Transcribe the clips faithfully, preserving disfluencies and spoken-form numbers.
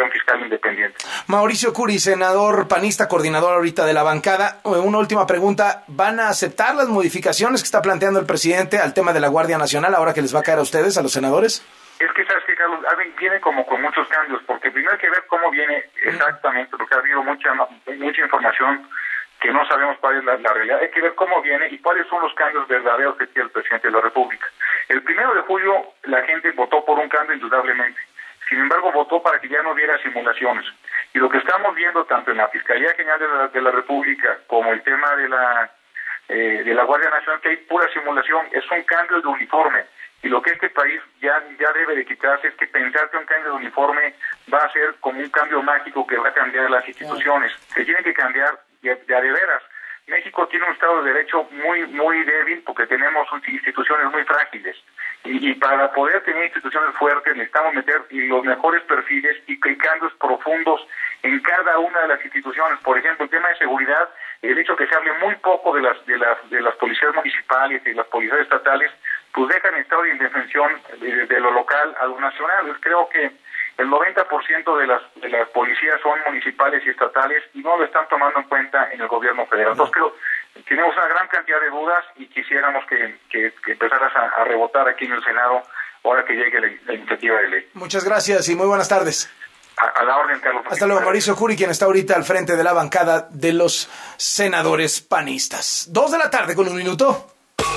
un fiscal independiente. Mauricio Curi, senador panista, coordinador ahorita de la bancada. Una última pregunta. ¿Van a aceptar las modificaciones que está planteando el presidente al tema de la Guardia Nacional ahora que les va a caer a ustedes, a los senadores? Es que, ¿sabes qué, Carlos? Viene como con muchos cambios, porque primero hay que ver cómo viene exactamente, porque ha habido mucha mucha información que no sabemos cuál es la, la realidad. Hay que ver cómo viene y cuáles son los cambios verdaderos que tiene el presidente de la República. El primero de julio la gente votó por un cambio indudablemente. Sin embargo, votó para que ya no hubiera simulaciones. Y lo que estamos viendo tanto en la Fiscalía General de la, de la República como el tema de la eh, de la Guardia Nacional, que hay pura simulación, es un cambio de uniforme. Y lo que este país ya ya debe de quitarse es que pensar que un cambio de uniforme va a ser como un cambio mágico que va a cambiar las instituciones. Se tienen que cambiar de, de a de veras. México tiene un Estado de Derecho muy muy débil porque tenemos instituciones muy frágiles. Y, y para poder tener instituciones fuertes necesitamos meter los mejores perfiles y, y cambios profundos en cada una de las instituciones. Por ejemplo, el tema de seguridad, el hecho que se hable muy poco de las de las de las policías municipales y las policías estatales, pues dejan en estado de indefensión de, de lo local a lo nacional. Yo creo que el noventa por ciento de las de las policías son municipales y estatales y no lo están tomando en cuenta en el gobierno federal. Entonces creo que tenemos una gran cantidad de dudas y quisiéramos que, que, que empezaras a, a rebotar aquí en el Senado ahora que llegue la, la iniciativa de ley. Muchas gracias y muy buenas tardes. A, a la orden, Carlos. Hasta luego, Mauricio Curi, quien está ahorita al frente de la bancada de los senadores panistas. Dos de la tarde con un minuto.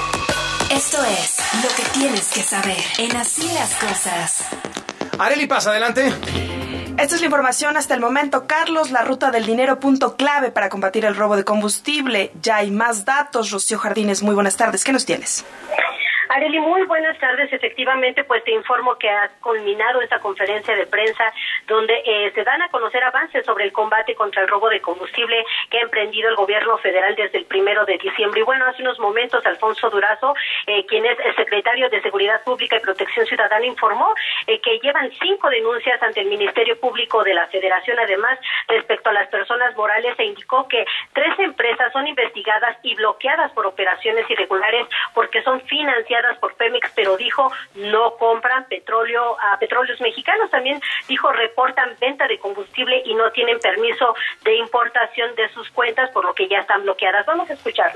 Esto es lo que tienes que saber en Así las Cosas. Arely Paz, adelante. Esta es la información hasta el momento. Carlos, la ruta del dinero, punto clave para combatir el robo de combustible. Ya hay más datos. Rocío Jardines, muy buenas tardes. ¿Qué nos tienes? Arely, muy buenas tardes. Efectivamente, pues te informo que ha culminado esta conferencia de prensa donde eh, se dan a conocer avances sobre el combate contra el robo de combustible que ha emprendido el gobierno federal desde el primero de diciembre. Y bueno, hace unos momentos Alfonso Durazo, eh, quien es el secretario de Seguridad Pública y Protección Ciudadana, informó eh, que llevan cinco denuncias ante el Ministerio Público de la Federación. Además, respecto a las personas morales, se indicó que tres empresas son investigadas y bloqueadas por operaciones irregulares porque son financiadas por Pemex, pero dijo no compran petróleo a petróleos mexicanos. También dijo reportan venta de combustible y no tienen permiso de importación de sus cuentas, por lo que ya están bloqueadas. Vamos a escucharlo.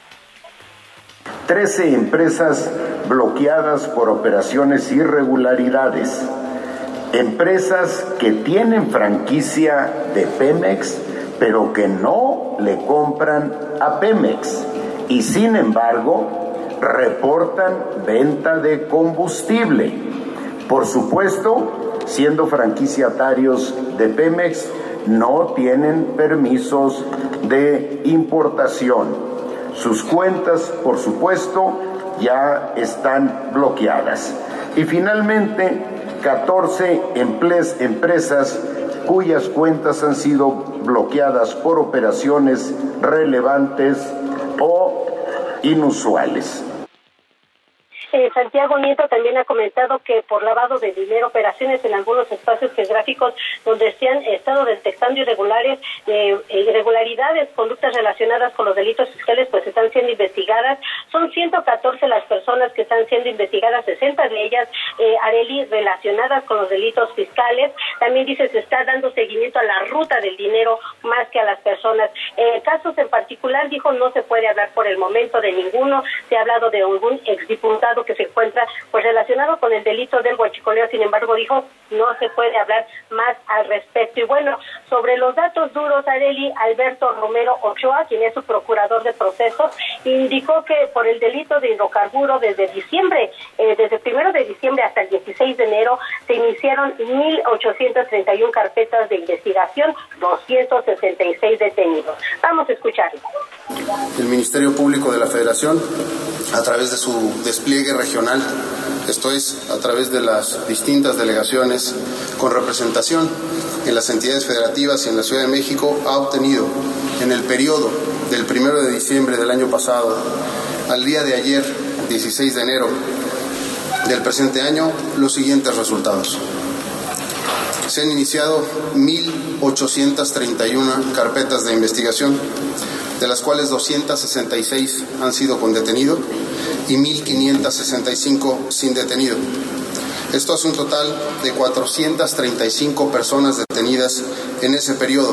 trece empresas bloqueadas por operaciones irregularidades. Empresas que tienen franquicia de Pemex, pero que no le compran a Pemex. Y sin embargo, reportan venta de combustible. Por supuesto, siendo franquiciatarios de Pemex, no tienen permisos de importación. Sus cuentas, por supuesto, ya están bloqueadas. Y finalmente, catorce empresas cuyas cuentas han sido bloqueadas por operaciones relevantes o inusuales. Eh, Santiago Nieto también ha comentado que por lavado de dinero, operaciones en algunos espacios geográficos donde se han estado detectando irregulares, eh, irregularidades, conductas relacionadas con los delitos fiscales, pues están siendo investigadas. Son ciento catorce las personas que están siendo investigadas, sesenta de ellas, eh, Arely, relacionadas con los delitos fiscales. También dice se está dando seguimiento a la ruta del dinero más que a las personas. Eh, casos en particular, dijo, no se puede hablar por el momento de ninguno. Se ha hablado de algún exdiputado que se encuentra pues relacionado con el delito del huachicoleo. Sin embargo, dijo, no se puede hablar más al respecto. Y bueno, sobre los datos duros, Arely, Alberto Romero Ochoa, quien es su procurador de procesos, indicó que por el delito de hidrocarburo desde diciembre, eh, desde el primero de diciembre hasta el dieciséis de enero, se iniciaron mil ochocientas treinta y una carpetas de investigación, doscientos sesenta y seis detenidos. Vamos a escucharlo. El Ministerio Público de la Federación, a través de su despliegue regional, esto es, a través de las distintas delegaciones con representación en las entidades federativas y en la Ciudad de México, ha obtenido en el periodo del primero de diciembre del año pasado al día de ayer, dieciséis de enero del presente año, los siguientes resultados. Se han iniciado mil ochocientas treinta y una carpetas de investigación, de las cuales doscientas sesenta y seis han sido con detenido y mil quinientas sesenta y cinco sin detenido. Esto hace un total de cuatrocientas treinta y cinco personas detenidas en ese periodo.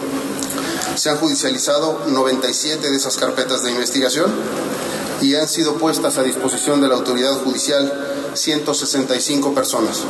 Se han judicializado noventa y siete de esas carpetas de investigación y han sido puestas a disposición de la autoridad judicial ciento sesenta y cinco personas.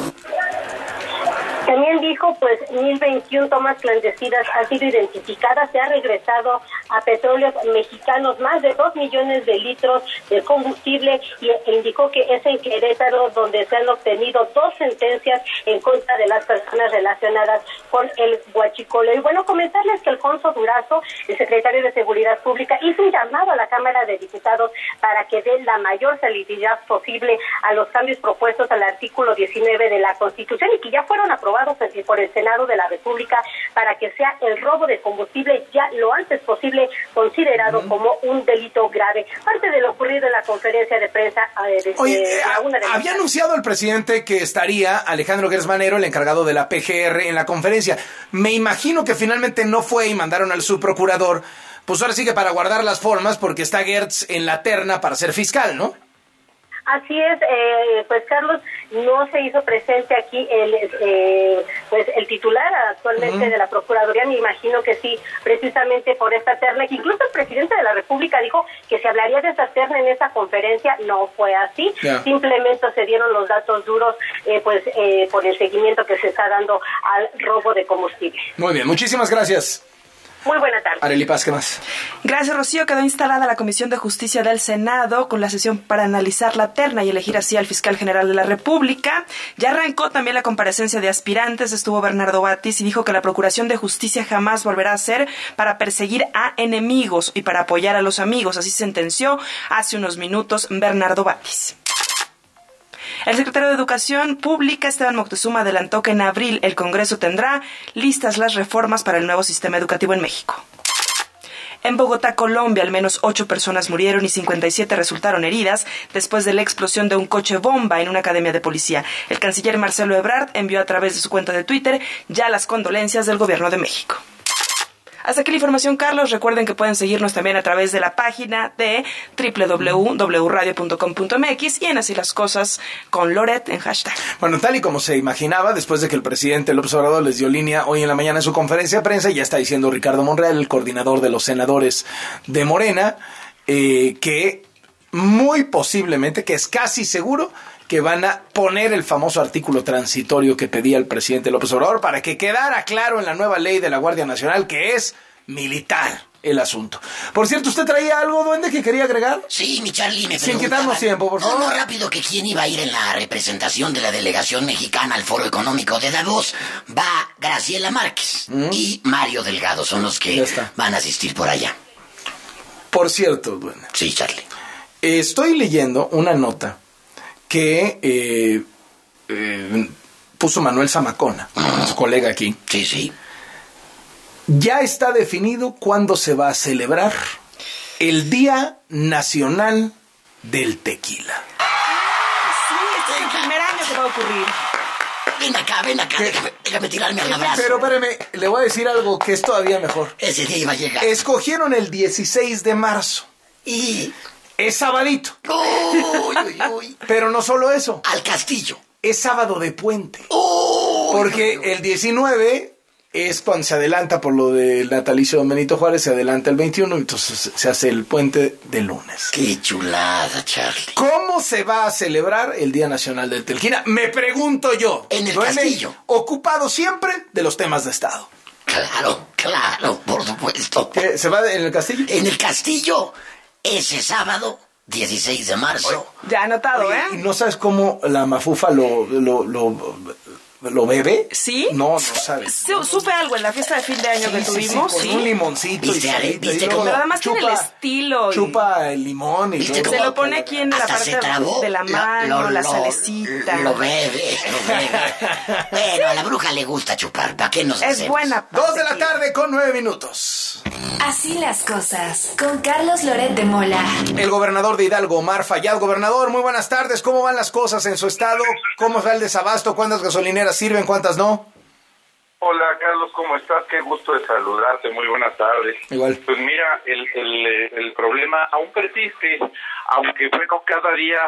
También dijo, pues, mil veintiuna tomas clandestinas han sido identificadas, se ha regresado a petróleos mexicanos más de dos millones de litros de combustible y e indicó que es en Querétaro donde se han obtenido dos sentencias en contra de las personas relacionadas con el huachicol. Y bueno, comentarles que Alfonso Durazo, el secretario de Seguridad Pública, hizo un llamado a la Cámara de Diputados para que dé la mayor celeridad posible a los cambios propuestos al artículo diecinueve de la Constitución y que ya fueron aprobados por el Senado de la República para que sea el robo de combustible ya lo antes posible considerado uh-huh. como un delito grave. Parte de lo ocurrido en la conferencia de prensa eh, de, Oye, de la una de la había anunciado el presidente que estaría Alejandro Gersmanero, el encargado de la P G R, en la conferencia. Me imagino que finalmente no fue y mandaron al subprocurador, pues ahora sí que para guardar las formas, porque está Gertz en la terna para ser fiscal, ¿no? Así es, eh, pues Carlos, no se hizo presente aquí el eh, pues el titular actualmente uh-huh. de la Procuraduría, me imagino que sí, precisamente por esta terna, que incluso el presidente de la República dijo que se hablaría de esta terna en esta conferencia, no fue así, yeah. simplemente se dieron los datos duros eh, pues eh, por el seguimiento que se está dando al robo de combustible. Muy bien, muchísimas gracias. Muy buena tarde. Arely Paz, ¿qué más? Gracias, Rocío. Quedó instalada la Comisión de Justicia del Senado con la sesión para analizar la terna y elegir así al fiscal general de la República. Ya arrancó también la comparecencia de aspirantes. Estuvo Bernardo Batis y dijo que la Procuración de Justicia jamás volverá a ser para perseguir a enemigos y para apoyar a los amigos. Así sentenció hace unos minutos Bernardo Batis. El secretario de Educación Pública, Esteban Moctezuma, adelantó que en abril el Congreso tendrá listas las reformas para el nuevo sistema educativo en México. En Bogotá, Colombia, al menos ocho personas murieron y cincuenta y siete resultaron heridas después de la explosión de un coche bomba en una academia de policía. El canciller Marcelo Ebrard envió a través de su cuenta de Twitter ya las condolencias del Gobierno de México. Hasta aquí la información, Carlos. Recuerden que pueden seguirnos también a través de la página de doble u doble u doble u punto radio punto com punto m x y en Así las Cosas con Loret en hashtag. Bueno, tal y como se imaginaba, después de que el presidente López Obrador les dio línea hoy en la mañana en su conferencia de prensa, ya está diciendo Ricardo Monreal, el coordinador de los senadores de Morena, eh, que muy posiblemente, que es casi seguro, que van a poner el famoso artículo transitorio que pedía el presidente López Obrador para que quedara claro en la nueva ley de la Guardia Nacional que es militar el asunto. Por cierto, ¿usted traía algo, duende, que quería agregar? Sí, mi Charlie, me Sin quitarnos tiempo, por favor. No, no, rápido, que quién iba a ir en la representación de la delegación mexicana al Foro Económico de Davos. Va Graciela Márquez ¿Mm? y Mario Delgado, son los que van a asistir por allá. Por cierto, duende. Sí, Charlie. Estoy leyendo una nota que eh, eh, puso Manuel Zamacona, uh-huh. su colega aquí. Sí, sí. Ya está definido cuándo se va a celebrar el Día Nacional del Tequila. Sí, este es el primer año que va a ocurrir. Ven acá, ven acá, déjame, déjame tirarme al abrazo. Pero espérame, le voy a decir algo que es todavía mejor. Ese día iba a llegar. Escogieron el dieciséis de marzo. Y... es sabadito. Uy, uy, uy. Pero no solo eso. Al Castillo. Es sábado de puente. Uy, porque uy, uy. el diecinueve es cuando se adelanta por lo del natalicio de Benito Juárez, se adelanta el veintiuno, entonces se hace el puente de lunes. Qué chulada, Charlie. ¿Cómo se va a celebrar el Día Nacional del Tequila? Me pregunto yo. En el Castillo. Ocupado siempre de los temas de Estado. Claro, claro, por supuesto. ¿Qué, ¿Se va en el Castillo? En el Castillo. Ese sábado, dieciséis de marzo. Ya anotado, Oye, ¿eh? ¿Y no sabes cómo la mafufa lo, lo, lo, lo bebe? ¿Sí? No, no sabes. Sí, supe algo en la fiesta de fin de año sí, que sí, tuvimos. Sí, con ¿sí? un limoncito. ¿Viste, y Ale? salita, ¿Viste y luego cómo? Pero además chupa, tiene el estilo. Y... chupa el limón. Y se luego lo pone aquí en la parte de la mano, lo, lo, la salecita. Lo bebe, lo bebe. Bueno, a la bruja le gusta chupar. ¿Para qué nos Es hacemos? buena. Dos de la tarde con nueve minutos. Así las cosas, con Carlos Loret de Mola. El gobernador de Hidalgo, Omar Fayad. Gobernador, muy buenas tardes. ¿Cómo van las cosas en su estado? ¿Cómo va el desabasto? ¿Cuántas gasolineras sirven? ¿Cuántas no? Hola, Carlos, ¿cómo estás? Qué gusto de saludarte. Muy buenas tardes. Igual. Pues mira, el, el, el problema aún persiste, aunque bueno, cada día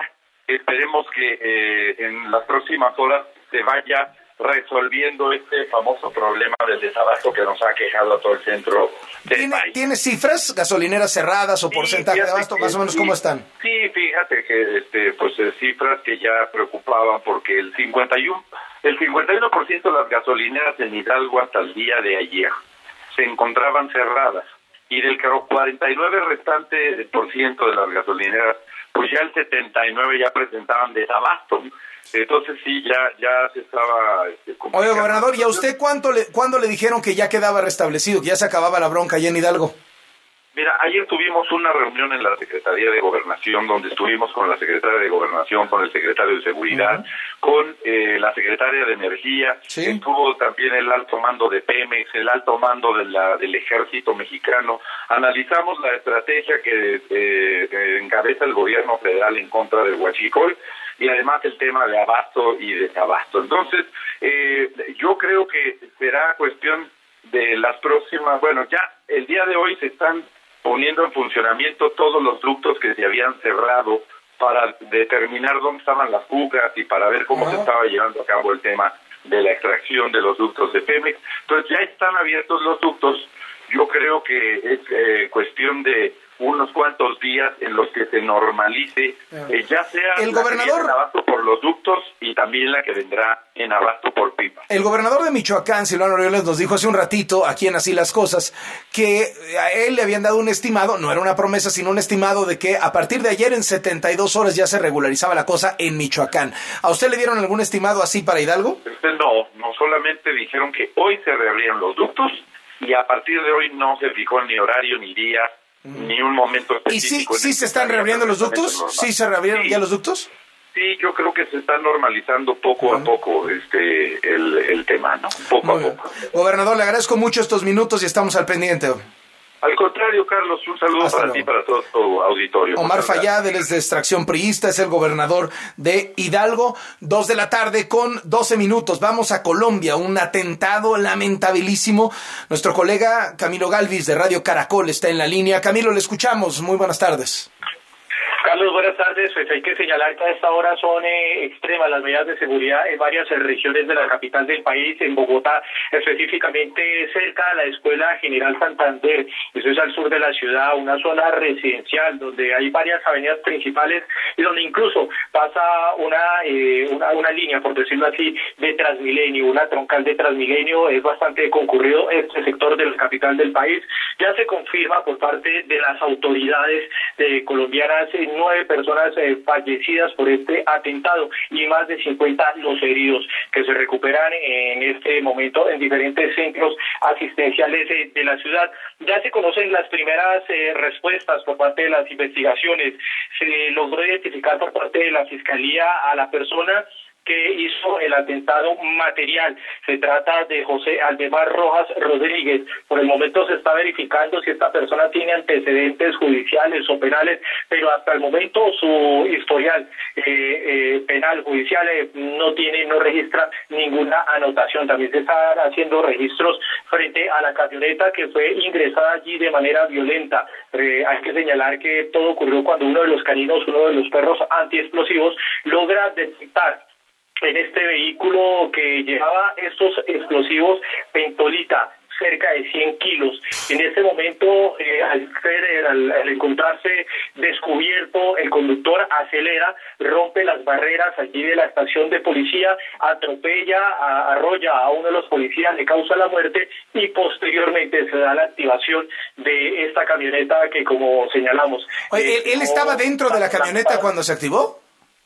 esperemos que eh, en las próximas horas se vaya resolviendo este famoso problema del desabasto que nos ha quejado a todo el centro del ¿Tiene, país. ¿Tiene cifras? ¿Gasolineras cerradas o Sí, porcentaje de abasto? que, Más o menos, sí, ¿cómo están? Sí, fíjate que este, pues eh, cifras que ya preocupaban porque el cincuenta y uno el cincuenta y uno por ciento de las gasolineras en Hidalgo hasta el día de ayer se encontraban cerradas, y del cuarenta y nueve restante por ciento de las gasolineras, pues ya el setenta y nueve ya presentaban desabasto. Entonces sí, ya ya se estaba... Este, Oye, gobernador, ¿y a usted cuánto le, cuándo le dijeron que ya quedaba restablecido, que ya se acababa la bronca allá en Hidalgo? Mira, ayer tuvimos una reunión en la Secretaría de Gobernación, donde estuvimos con la Secretaria de Gobernación, con el Secretario de Seguridad, uh-huh. con eh, la Secretaria de Energía, ¿sí? Estuvo también el alto mando de Pemex, el alto mando de la, del Ejército Mexicano. Analizamos la estrategia que eh, encabeza el gobierno federal en contra del huachicol, y además el tema de abasto y desabasto. Entonces, eh, yo creo que será cuestión de las próximas, bueno, ya el día de hoy se están poniendo en funcionamiento todos los ductos que se habían cerrado para determinar dónde estaban las fugas y para ver cómo uh-huh. se estaba llevando a cabo el tema de la extracción de los ductos de Pemex. Entonces ya están abiertos los ductos. Yo creo que es eh, cuestión de unos cuantos días en los que se normalice, eh, ya sea el la gobernador que viene en abasto por los ductos y también la que vendrá en abasto por pipa. El gobernador de Michoacán, Silvano Aureoles, nos dijo hace un ratito, aquí en Así las Cosas, que a él le habían dado un estimado, no era una promesa, sino un estimado de que a partir de ayer en setenta y dos horas ya se regularizaba la cosa en Michoacán. ¿A usted le dieron algún estimado así para Hidalgo? Este, no, no solamente dijeron que hoy se reabrían los ductos y a partir de hoy no se fijó ni horario ni día, ni un momento específico. ¿Y sí, sí se están reabriendo los ductos? ¿Sí se reabrieron sí. ya los ductos? Sí, yo creo que se está normalizando poco uh-huh. a poco este el, el tema, ¿no? Poco Muy a poco. Bien. Gobernador, le agradezco mucho estos minutos y estamos al pendiente. Al contrario, Carlos, un saludo Hasta para luego. ti y para todo tu auditorio. Omar Fayad, él es de extracción priista, es el gobernador de Hidalgo. Dos de la tarde con doce minutos. Vamos a Colombia, un atentado lamentabilísimo. Nuestro colega Camilo Galvis de Radio Caracol está en la línea. Camilo, le escuchamos. Muy buenas tardes. Carlos, buenas tardes. Pues hay que señalar que a esta hora son eh, extremas las medidas de seguridad en varias eh, regiones de la capital del país, en Bogotá, específicamente cerca de la Escuela General Santander. Eso es al sur de la ciudad, una zona residencial donde hay varias avenidas principales y donde incluso pasa una, eh, una, una línea, por decirlo así, de Transmilenio, una troncal de Transmilenio. Es bastante concurrido este sector de la capital del país. Ya se confirma por parte de las autoridades eh, colombianas eh, nueve personas eh, fallecidas por este atentado y más de cincuenta los heridos que se recuperan en este momento en diferentes centros asistenciales eh, de la ciudad. Ya se conocen las primeras eh, respuestas por parte de las investigaciones. Se logró identificar por parte de la Fiscalía a la persona que hizo el atentado material. Se trata de José Aldemar Rojas Rodríguez. Por el momento se está verificando si esta persona tiene antecedentes judiciales o penales, pero hasta el momento su historial eh, eh, penal, judicial, eh, no tiene, no registra ninguna anotación. También se están haciendo registros frente a la camioneta que fue ingresada allí de manera violenta. Eh, hay que señalar que todo ocurrió cuando uno de los caninos, uno de los perros antiexplosivos, logra detectar en este vehículo que llevaba estos explosivos pentolita, cerca de cien kilos. En este momento, eh, al, al, al encontrarse descubierto, el conductor acelera, rompe las barreras allí de la estación de policía, atropella, a, arrolla a uno de los policías, le causa la muerte y posteriormente se da la activación de esta camioneta que, como señalamos... Oye, ¿él, él estaba dentro de la camioneta cuando se activó?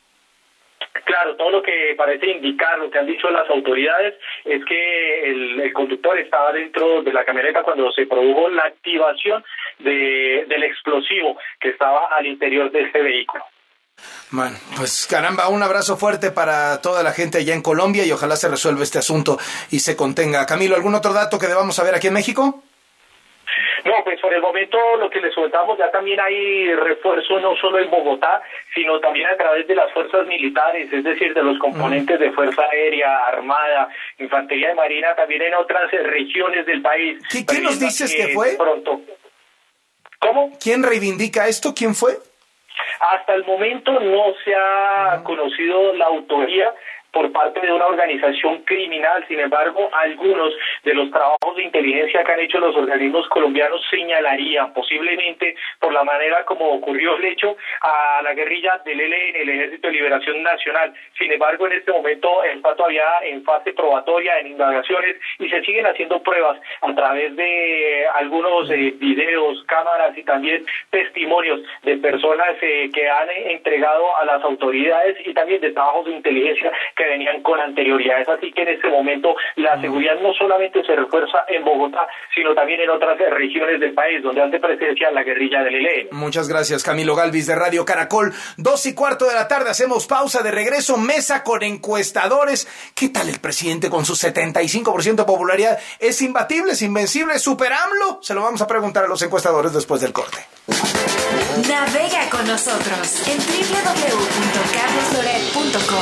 Claro, todo lo que parece indicar, lo que han dicho las autoridades, es que el, el conductor estaba dentro de la camioneta cuando se produjo la activación de, del explosivo que estaba al interior de este vehículo. Bueno, pues caramba, un abrazo fuerte para toda la gente allá en Colombia y ojalá se resuelva este asunto y se contenga. Camilo, ¿algún otro dato que debamos saber aquí en México? No, pues por el momento lo que les comentamos, ya también hay refuerzo no solo en Bogotá, sino también a través de las fuerzas militares, es decir, de los componentes de Fuerza Aérea, Armada, Infantería de Marina, también en otras regiones del país. ¿Qué, ¿Quién nos dices que fue? Pronto. ¿Cómo? ¿Quién reivindica esto? ¿Quién fue? Hasta el momento no se ha conocido la autoría por parte de una organización criminal. Sin embargo, algunos de los trabajos de inteligencia que han hecho los organismos colombianos señalarían, posiblemente por la manera como ocurrió el hecho, a la guerrilla del E L N, el Ejército de Liberación Nacional. Sin embargo, en este momento está todavía en fase probatoria, en indagaciones, y se siguen haciendo pruebas a través de algunos eh, videos, cámaras y también testimonios de personas eh, que han entregado a las autoridades, y también de trabajos de inteligencia que venían con anterioridad. Es así que en este momento la seguridad no solamente se refuerza en Bogotá, sino también en otras regiones del país donde hace presencia la guerrilla del E L N. Muchas gracias, Camilo Galvis de Radio Caracol. Dos y cuarto de la tarde, hacemos pausa, de regreso, mesa con encuestadores. ¿Qué tal el presidente con su setenta y cinco por ciento de popularidad? ¿Es imbatible, es invencible, super AMLO? Se lo vamos a preguntar a los encuestadores después del corte. Navega con nosotros en doble u doble u doble u punto carlos loret punto com.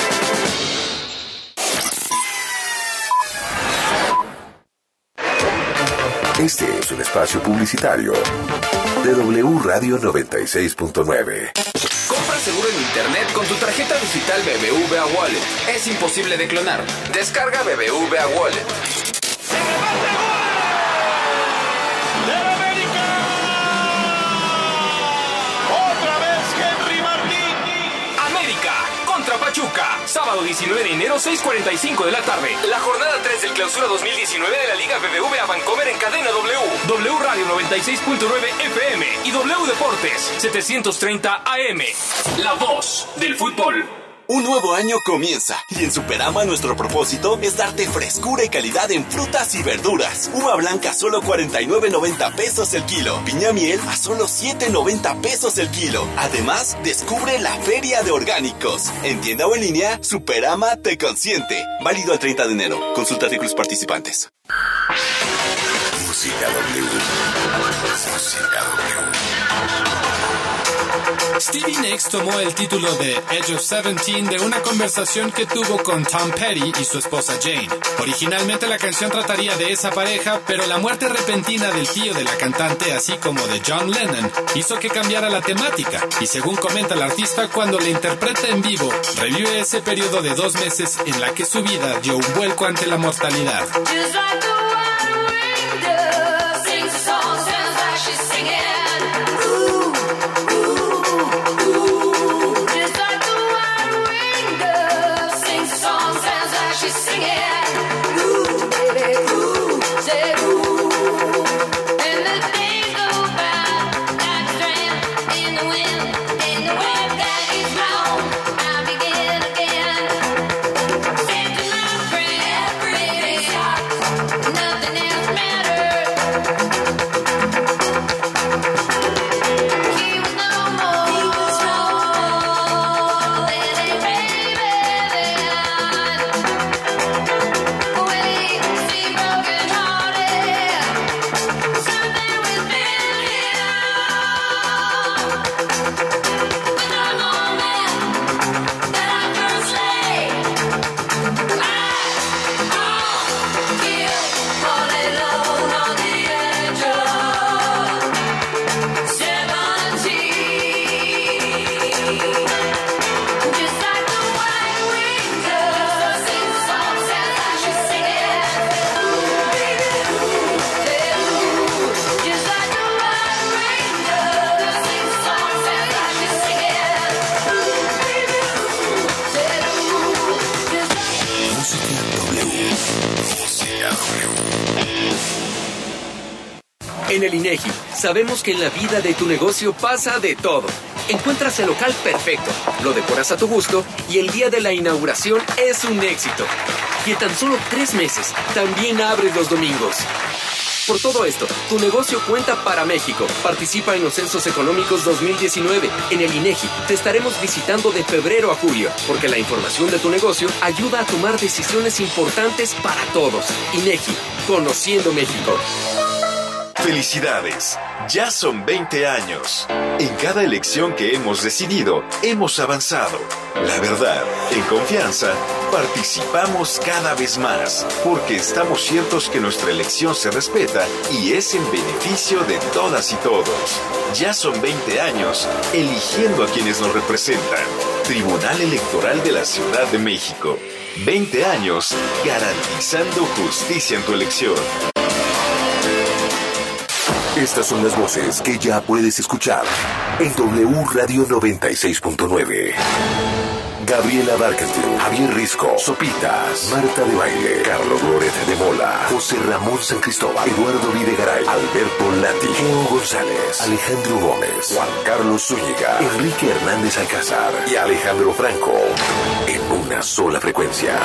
Este es un espacio publicitario de W Radio noventa y seis punto nueve. Compra seguro en internet con tu tarjeta digital B B V A Wallet. Es imposible de clonar. Descarga B B V A Wallet. Pachuca, sábado diecinueve de enero, seis cuarenta y cinco de la tarde. La jornada tres del Clausura dos mil diecinueve de la Liga B B V A Bancomer en cadena W. W Radio noventa y seis punto nueve F M y W Deportes setecientos treinta A M. La voz del fútbol. Un nuevo año comienza y en Superama nuestro propósito es darte frescura y calidad en frutas y verduras. Uva blanca a solo cuarenta y nueve noventa pesos el kilo. Piña miel a solo siete noventa pesos el kilo. Además, descubre la Feria de Orgánicos. En tienda o en línea, Superama te consiente. Válido al treinta de enero. Consulta artículos participantes. Música W. Música W. Stevie Nicks tomó el título de Edge of Seventeen de una conversación que tuvo con Tom Petty y su esposa Jane. Originalmente la canción trataría de esa pareja, pero la muerte repentina del tío de la cantante, así como de John Lennon, hizo que cambiara la temática. Y según comenta el artista, cuando la interpreta en vivo, revive ese periodo de dos meses en la que su vida dio un vuelco ante la mortalidad. En el INEGI, sabemos que en la vida de tu negocio pasa de todo. Encuentras el local perfecto, lo decoras a tu gusto y el día de la inauguración es un éxito. Y en tan solo tres meses, también abres los domingos. Por todo esto, tu negocio cuenta para México. Participa en los Censos Económicos dos mil diecinueve. En el INEGI te estaremos visitando de febrero a julio, porque la información de tu negocio ayuda a tomar decisiones importantes para todos. INEGI, conociendo México. ¡Felicidades! Ya son veinte años. En cada elección que hemos decidido, hemos avanzado. La verdad, en confianza, Participamos cada vez más, porque estamos ciertos que nuestra elección se respeta y es en beneficio de todas y todos. Ya son veinte años eligiendo a quienes nos representan. Tribunal Electoral de la Ciudad de México. veinte años garantizando justicia en tu elección. Estas son las voces que ya puedes escuchar en W Radio noventa y seis punto nueve. Gabriela Barkentin, Javier Risco, Sopitas, Marta de Baile, Carlos Loret de Mola, José Ramón San Cristóbal, Eduardo Videgaray, Alberto Lati, Geo González, Alejandro Gómez, Juan Carlos Zúñiga, Enrique Hernández Alcázar y Alejandro Franco en una sola frecuencia.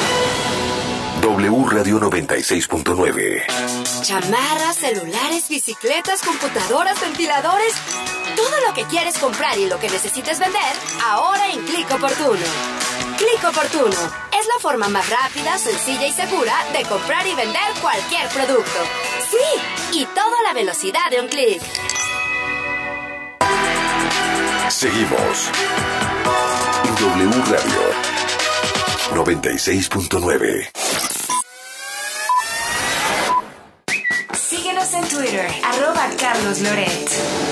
W Radio noventa y seis punto nueve. Chamarras, celulares, bicicletas, computadoras, ventiladores. Todo lo que quieres comprar y lo que necesites vender, ahora en Click Oportuno. Click Oportuno es la forma más rápida, sencilla y segura de comprar y vender cualquier producto. Sí, y todo a la velocidad de un clic. Seguimos en W Radio noventa y seis punto nueve. Síguenos en Twitter, arroba Carlos Loret.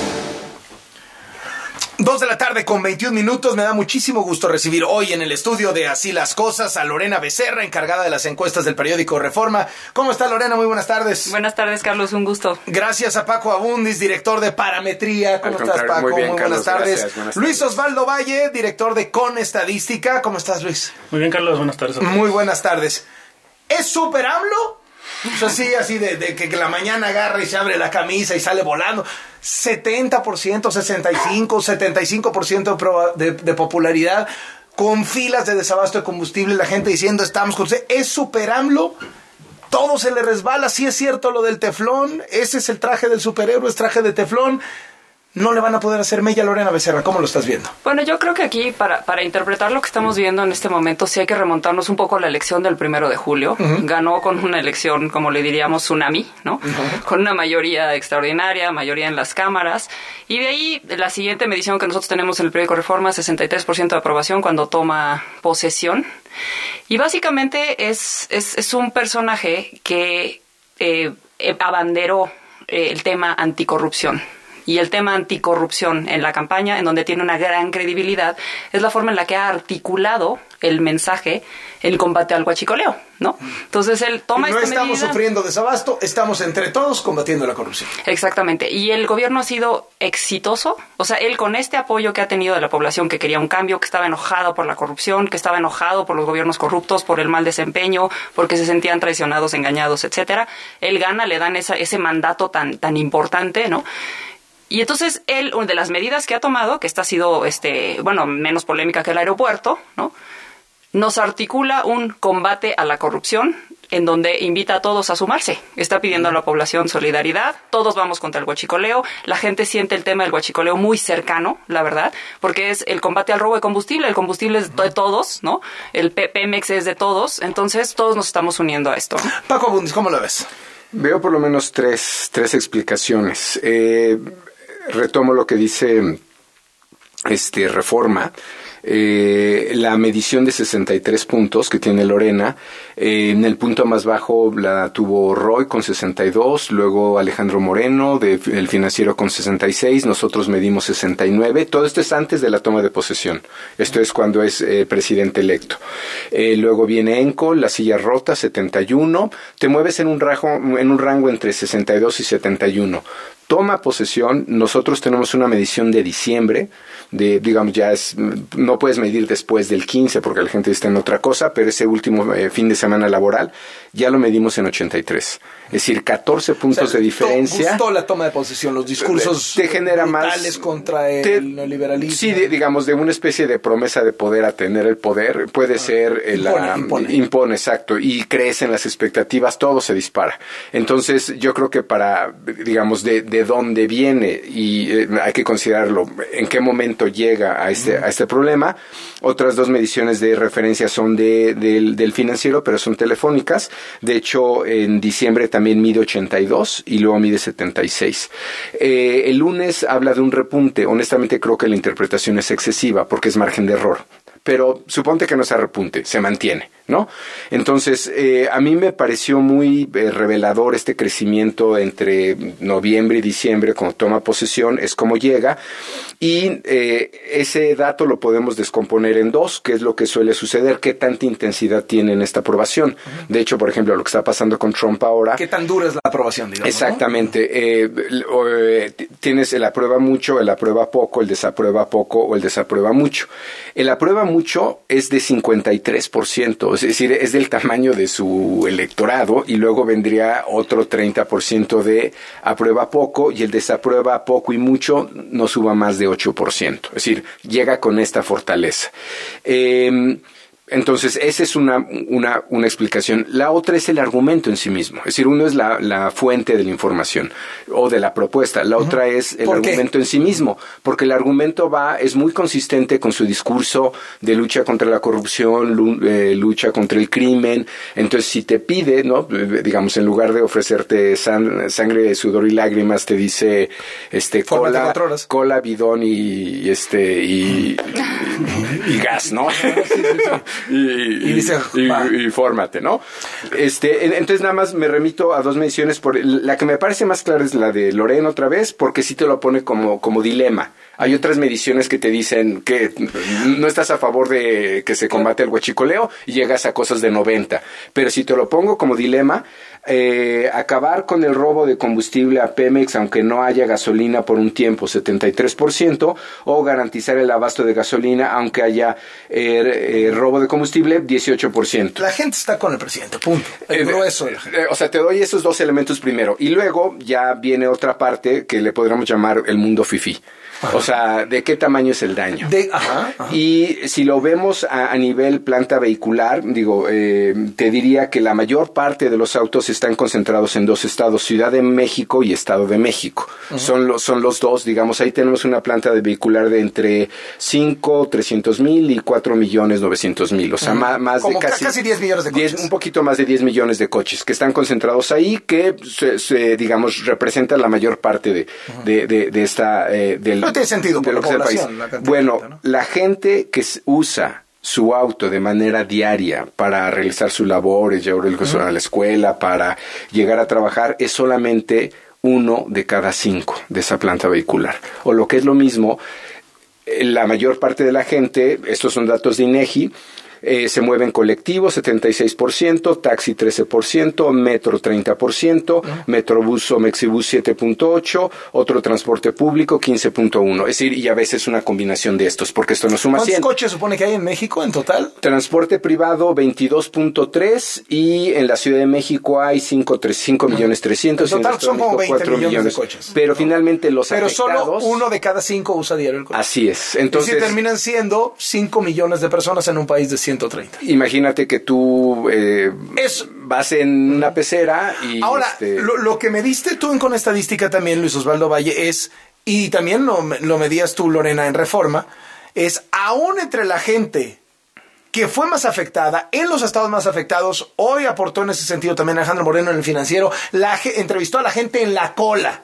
Dos de la tarde con veintiún minutos. Me da muchísimo gusto recibir hoy en el estudio de Así las Cosas a Lorena Becerra, encargada de las encuestas del periódico Reforma. ¿Cómo está, Lorena? Muy buenas tardes. Buenas tardes, Carlos. Un gusto. Gracias a Paco Abundis, director de Parametría. ¿Cómo estás, Paco? Muy, bien, muy Carlos, buenas tardes. gracias, buenas Luis tardes. Osvaldo Valle, director de Con Estadística. ¿Cómo estás, Luis? Muy bien, Carlos. Buenas tardes. Muy buenas tardes. ¿Es Super AMLO? O sea, sí, así de, de que, que la mañana agarra y se abre la camisa y sale volando. setenta por ciento, sesenta y cinco por ciento, setenta y cinco por ciento de, proba- de, de popularidad, con filas de desabasto de combustible, la gente diciendo estamos con usted. ¿Es Super AMLO? Todo se le resbala. Sí es cierto lo del teflón. Ese es el traje del superhéroe, es traje de teflón. No le van a poder hacer mella a Lorena Becerra. ¿Cómo lo estás viendo? Bueno, yo creo que aquí, para, para interpretar lo que estamos viendo en este momento, sí hay que remontarnos un poco a la elección del primero de julio. Uh-huh. Ganó con una elección, como le diríamos, tsunami, ¿no? Uh-huh. Con una mayoría extraordinaria, mayoría en las cámaras. Y de ahí, la siguiente medición que nosotros tenemos en el periódico Reforma, sesenta y tres por ciento de aprobación cuando toma posesión. Y básicamente es, es, es un personaje que eh, abanderó eh, el tema anticorrupción. Y el tema anticorrupción en la campaña, en donde tiene una gran credibilidad, es la forma en la que ha articulado el mensaje en combate al huachicoleo, ¿no? Entonces él toma no esta medida. No estamos sufriendo desabasto, estamos entre todos combatiendo la corrupción. Exactamente. Y el gobierno ha sido exitoso. O sea, él con este apoyo que ha tenido de la población que quería un cambio, que estaba enojado por la corrupción, que estaba enojado por los gobiernos corruptos, por el mal desempeño, porque se sentían traicionados, engañados, etcétera. Él gana, le dan esa, ese mandato tan, tan importante, ¿no? Y entonces él, una de las medidas que ha tomado, que esta ha sido, este, bueno, menos polémica que el aeropuerto, ¿no? Nos articula un combate a la corrupción en donde invita a todos a sumarse. Está pidiendo a la población solidaridad. Todos vamos contra el huachicoleo. La gente siente el tema del huachicoleo muy cercano, la verdad, porque es el combate al robo de combustible. El combustible es de todos, ¿no? El Pemex es de todos. Entonces, todos nos estamos uniendo a esto. Paco Abundis, ¿cómo lo ves? Veo por lo menos tres, tres explicaciones. Eh... Retomo lo que dice este Reforma. Eh, la medición de sesenta y tres puntos que tiene Lorena, eh, en el punto más bajo la tuvo Roy con sesenta y dos, luego Alejandro Moreno de El Financiero con sesenta y seis, nosotros medimos sesenta y nueve. Todo esto es antes de la toma de posesión, esto es cuando es eh, presidente electo. Eh, luego viene Enco, La Silla Rota, setenta y uno, te mueves en un, rajo, en un rango entre sesenta y dos y setenta y uno. Toma posesión, nosotros tenemos una medición de diciembre, de, digamos, ya es, no puedes medir después del quince porque la gente está en otra cosa, pero ese último eh, fin de semana laboral ya lo medimos en ochenta y tres. Es decir, catorce puntos, o sea, de diferencia. Gustó la toma de posesión, los discursos te genera brutales más contra el te, neoliberalismo. Sí, de, digamos, de una especie de promesa de poder a tener el poder, puede ah, ser el, impone, la, impone. impone, exacto, y crees en las expectativas, todo se dispara. Entonces, yo creo que para, digamos, de, de dónde viene, y eh, hay que considerarlo, en qué momento llega a este, uh-huh. a este problema. Otras dos mediciones de referencia son de, de, del Financiero, pero son telefónicas. De hecho, en diciembre también mide ochenta y dos y luego mide setenta y seis. Eh, el lunes habla de un repunte. Honestamente creo que la interpretación es excesiva porque es margen de error. pero suponte que no se repunte, se mantiene, ¿no? Entonces, eh, a mí me pareció muy eh, revelador este crecimiento entre noviembre y diciembre, cuando toma posesión, es como llega, y eh, ese dato lo podemos descomponer en dos, que es lo que suele suceder, qué tanta intensidad tiene en esta aprobación. Uh-huh. De hecho, por ejemplo, lo que está pasando con Trump ahora... ¿Qué tan dura es la aprobación, digamos? Exactamente. ¿No? Eh, eh, tienes el aprueba mucho, el aprueba poco, el desaprueba poco o el desaprueba mucho. El aprueba mucho es de cincuenta y tres por ciento, es decir, es del tamaño de su electorado, y luego vendría otro treinta por ciento de aprueba poco, y el desaprueba poco y mucho no suba más de ocho por ciento. Es decir, llega con esta fortaleza. Eh, Entonces, esa es una, una, una explicación. La otra es el argumento en sí mismo. Es decir, uno es la, la fuente de la información o de la propuesta. La uh-huh. otra es el argumento en sí mismo. Porque el argumento va, es muy consistente con su discurso de lucha contra la corrupción, lu, eh, lucha contra el crimen. Entonces, si te pide, ¿no? Digamos, en lugar de ofrecerte san, sangre, sudor y lágrimas, te dice, este, cola, cola, bidón y, y este, y, y, y gas, ¿no? Sí, sí, sí. Y, y, y, dice, y, y fórmate, ¿no? Este, entonces nada más me remito a dos mediciones. Por, la que me parece más clara es la de Loren otra vez, porque sí te lo pone como, como dilema. Hay otras mediciones que te dicen que no estás a favor de que se combate el huachicoleo y llegas a cosas de noventa. Pero si te lo pongo como dilema, eh, acabar con el robo de combustible a Pemex aunque no haya gasolina por un tiempo, setenta y tres por ciento, o garantizar el abasto de gasolina aunque haya eh, eh, robo de combustible, dieciocho por ciento. La gente está con el presidente, punto. El eh, grueso. Eh, o sea, te doy esos dos elementos primero. Y luego ya viene otra parte que le podríamos llamar el mundo fifí. Ajá. O sea, ¿de qué tamaño es el daño? De, ajá, ajá. Y si lo vemos a, a nivel planta vehicular, digo, eh, te diría que la mayor parte de los autos están concentrados en dos estados, Ciudad de México y Estado de México. Uh-huh. Son, los, son los dos, digamos, ahí tenemos una planta de vehicular de entre cinco, trescientos mil y cuatro millones novecientos mil. O sea, uh-huh. más, más Como de casi, casi diez millones de coches. diez, un poquito más de diez millones de coches que están concentrados ahí, que, se, se, digamos, representan la mayor parte de, uh-huh. de, de, de esta... Eh, del, no tiene sentido por la población. La bueno, gente, ¿no? La gente que usa su auto de manera diaria para realizar sus labores, llevar el uh-huh. a la escuela, para llegar a trabajar, es solamente uno de cada cinco de esa planta vehicular. O lo que es lo mismo, la mayor parte de la gente, estos son datos de INEGI, Eh, se mueve en colectivo setenta y seis por ciento, taxi trece por ciento, metro treinta por ciento, uh-huh. metrobús o mexibús siete punto ocho, otro transporte público quince punto uno. Es decir, y a veces una combinación de estos, porque esto no suma ¿Cuántos cien. coches supone que hay en México en total? Transporte privado veintidós punto tres y en la Ciudad de México hay cinco millones trescientos. En total son como veinte millones, millones de coches. Pero finalmente los Pero afectados... solo uno de cada cinco usa diario el coche. Así es. Entonces, y si terminan siendo cinco millones de personas en un país de ciento treinta. Imagínate que tú eh, es, vas en una pecera y... Ahora, este... lo, lo que me diste tú en con estadística también, Luis Osvaldo Valle, es, y también lo, lo medías tú, Lorena, en Reforma, es aún entre la gente que fue más afectada, en los estados más afectados, hoy aportó en ese sentido también Alejandro Moreno en El Financiero, la, entrevistó a la gente en la cola.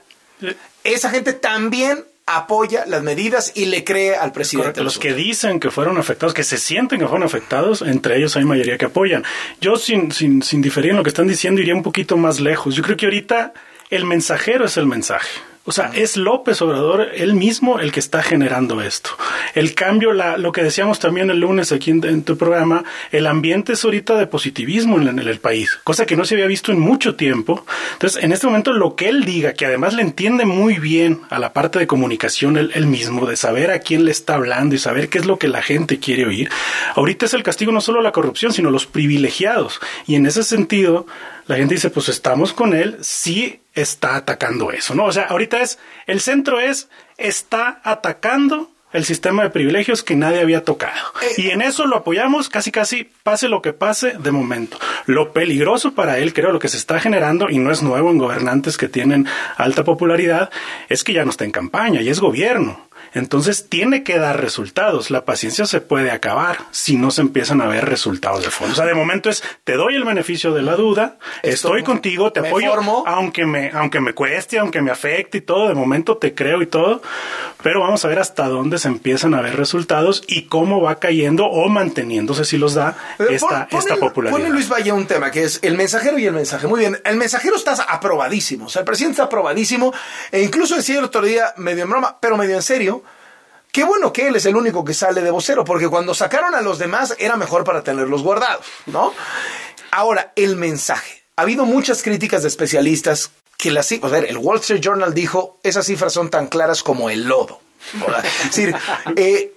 Esa gente también apoya las medidas y le cree al presidente. Correcto. Los que dicen que fueron afectados, que se sienten que fueron afectados, entre ellos hay mayoría que apoyan. Yo, sin, sin, sin diferir en lo que están diciendo, iría un poquito más lejos. Yo creo que ahorita el mensajero es el mensaje. O sea, es López Obrador él mismo el que está generando esto. El cambio, la, lo que decíamos también el lunes aquí en, en tu programa, el ambiente es ahorita de positivismo en, en el país, cosa que no se había visto en mucho tiempo. Entonces, en este momento lo que él diga, que además le entiende muy bien a la parte de comunicación él, él mismo, de saber a quién le está hablando y saber qué es lo que la gente quiere oír, ahorita es el castigo no solo a la corrupción, sino a los privilegiados. Y en ese sentido, la gente dice, pues estamos con él, sí está atacando eso, ¿no? O sea, ahorita es, el centro es, está atacando el sistema de privilegios que nadie había tocado. Y en eso lo apoyamos casi casi, pase lo que pase, de momento. Lo peligroso para él, creo, lo que se está generando, y no es nuevo en gobernantes que tienen alta popularidad, es que ya no está en campaña, y es gobierno. Entonces tiene que dar resultados. La paciencia se puede acabar si no se empiezan a ver resultados de fondo. O sea, de momento es, te doy el beneficio de la duda, Esto, estoy contigo, te apoyo, formo. aunque me aunque me cueste, aunque me afecte y todo, de momento te creo y todo, pero vamos a ver hasta dónde se se empiezan a ver resultados y cómo va cayendo o manteniéndose, si los da, esta, pon, esta pone, popularidad. Pone Luis Valle un tema que es el mensajero y el mensaje. Muy bien, el mensajero está aprobadísimo, o sea, el presidente está aprobadísimo, e incluso decía el otro día, medio en broma, pero medio en serio, qué bueno que él es el único que sale de vocero, porque cuando sacaron a los demás era mejor para tenerlos guardados, ¿no? Ahora, el mensaje. Ha habido muchas críticas de especialistas que las... A ver, el Wall Street Journal dijo, esas cifras son tan claras como el lodo. Es decir, eh,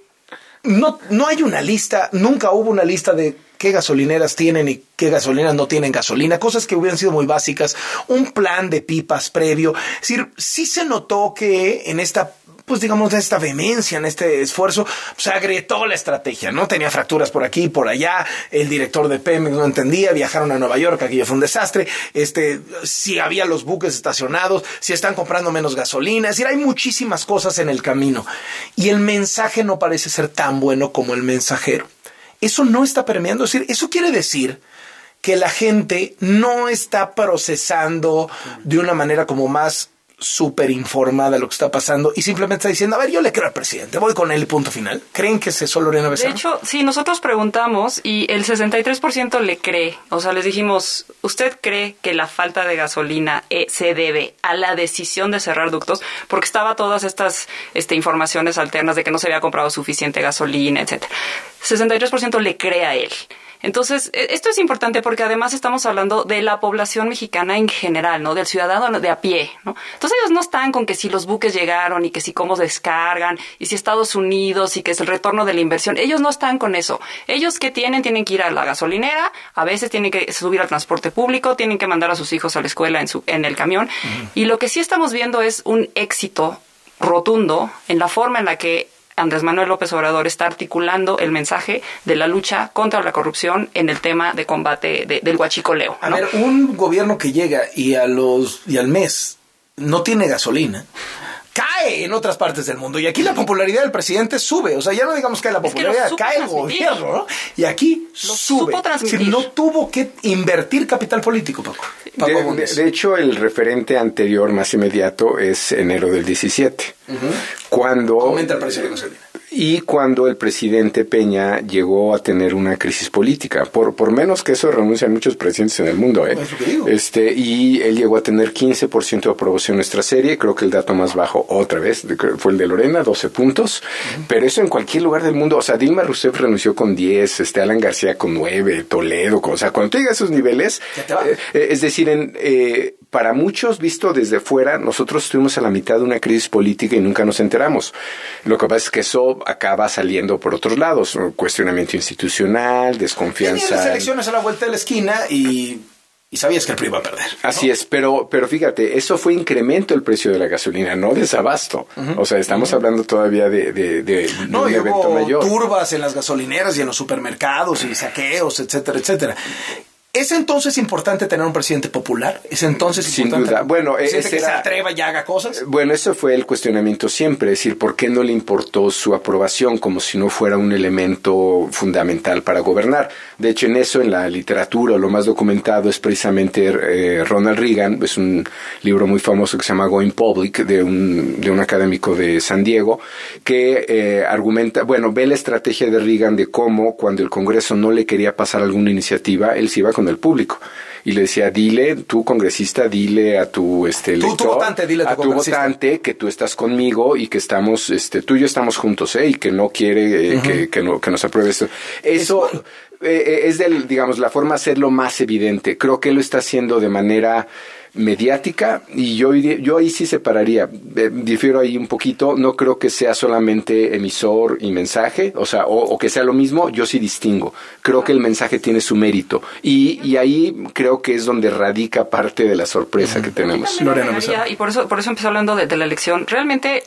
no, no hay una lista, nunca hubo una lista de qué gasolineras tienen y qué gasolineras no tienen gasolina, cosas que hubieran sido muy básicas, un plan de pipas previo. Es decir, sí se notó que en esta... pues digamos, de esta vehemencia, en este esfuerzo, se agrietó la estrategia, ¿no? Tenía fracturas por aquí, por allá, el director de Pemex no entendía, viajaron a Nueva York, aquello fue un desastre, este, si había los buques estacionados, si están comprando menos gasolina, es decir, hay muchísimas cosas en el camino, y el mensaje no parece ser tan bueno como el mensajero. Eso no está permeando, es decir, eso quiere decir que la gente no está procesando de una manera como más súper informada lo que está pasando y simplemente está diciendo, a ver, yo le creo al presidente, voy con él y punto final. ¿Creen que es eso, Lorena Becerra? De hecho, sí, nosotros preguntamos y el sesenta y tres por ciento le cree. O sea, les dijimos, ¿usted cree que la falta de gasolina eh, se debe a la decisión de cerrar ductos? Porque estaba todas estas este, informaciones alternas de que no se había comprado suficiente gasolina, etcétera. sesenta y tres por ciento le cree a él. Entonces, esto es importante porque además estamos hablando de la población mexicana en general, ¿no? Del ciudadano de a pie, ¿no? Entonces ellos no están con que si los buques llegaron y que si cómo descargan y si Estados Unidos y que es el retorno de la inversión. Ellos no están con eso. Ellos ¿qué tienen? Tienen que ir a la gasolinera, a veces tienen que subir al transporte público, tienen que mandar a sus hijos a la escuela en, su, en el camión. Uh-huh. Y lo que sí estamos viendo es un éxito rotundo en la forma en la que Andrés Manuel López Obrador está articulando el mensaje de la lucha contra la corrupción en el tema de combate de, del huachicoleo, ¿no? A ver, un gobierno que llega y a los y al mes no tiene gasolina, cae en otras partes del mundo. Y aquí la popularidad del presidente sube. O sea, ya no digamos que la popularidad, es que cae el gobierno, ¿no? Y aquí lo sube. Es decir, no tuvo que invertir capital político, Paco. Paco de, de, de hecho, el referente anterior más inmediato es enero del diecisiete. Uh-huh. Cuando... aumenta el precio de gasolina. Y cuando el presidente Peña llegó a tener una crisis política, por por menos que eso renuncian muchos presidentes en el mundo, ¿eh? Es lo que digo. Este, y él llegó a tener quince por ciento de aprobación en nuestra serie, creo que el dato más bajo, otra vez, fue el de Lorena, doce puntos, uh-huh. Pero eso en cualquier lugar del mundo, o sea, Dilma Rousseff renunció con diez, este, Alan García con nueve, Toledo, con, o sea, cuando tú llegas a esos niveles, eh, es decir, en... Eh, para muchos, visto desde fuera, nosotros estuvimos a la mitad de una crisis política y nunca nos enteramos. Lo que pasa es que eso acaba saliendo por otros lados, un cuestionamiento institucional, desconfianza. Tenían las elecciones a la vuelta de la esquina y, y sabías que el P R I iba a perder, ¿no? Así es, pero pero fíjate, eso fue incremento del precio de la gasolina, no desabasto. Uh-huh. O sea, estamos uh-huh. hablando todavía de, de, de, no, de un evento mayor. Turbas en las gasolineras y en los supermercados y saqueos, etcétera, etcétera. ¿Es entonces importante tener un presidente popular? ¿Es entonces Sin importante duda. Bueno, un presidente ese que era, se atreva y haga cosas? Bueno, eso fue el cuestionamiento siempre, es decir, ¿por qué no le importó su aprobación como si no fuera un elemento fundamental para gobernar? De hecho, en eso, en la literatura, lo más documentado es precisamente eh, Ronald Reagan, es un libro muy famoso que se llama Going Public, de un, de un académico de San Diego, que eh, argumenta, bueno, ve la estrategia de Reagan de cómo cuando el Congreso no le quería pasar alguna iniciativa, él se iba con el público y le decía, dile, tú congresista, dile a tu este elector, tú, tu votante, dile a tu, a tu votante que tú estás conmigo y que estamos, este, tú y yo estamos juntos, ¿eh? Y que no quiere eh, uh-huh. que, que, no, que nos apruebe esto. Eso es, bueno. eh, es del, digamos, la forma de hacerlo más evidente. Creo que él lo está haciendo de manera mediática y yo yo ahí sí separaría, eh, difiero ahí un poquito, no creo que sea solamente emisor y mensaje, o sea, o, o que sea lo mismo, yo sí distingo, creo que el mensaje tiene su mérito y, y ahí creo que es donde radica parte de la sorpresa uh-huh. que tenemos. Lorena, y por eso, por eso empecé hablando de, de la elección, realmente...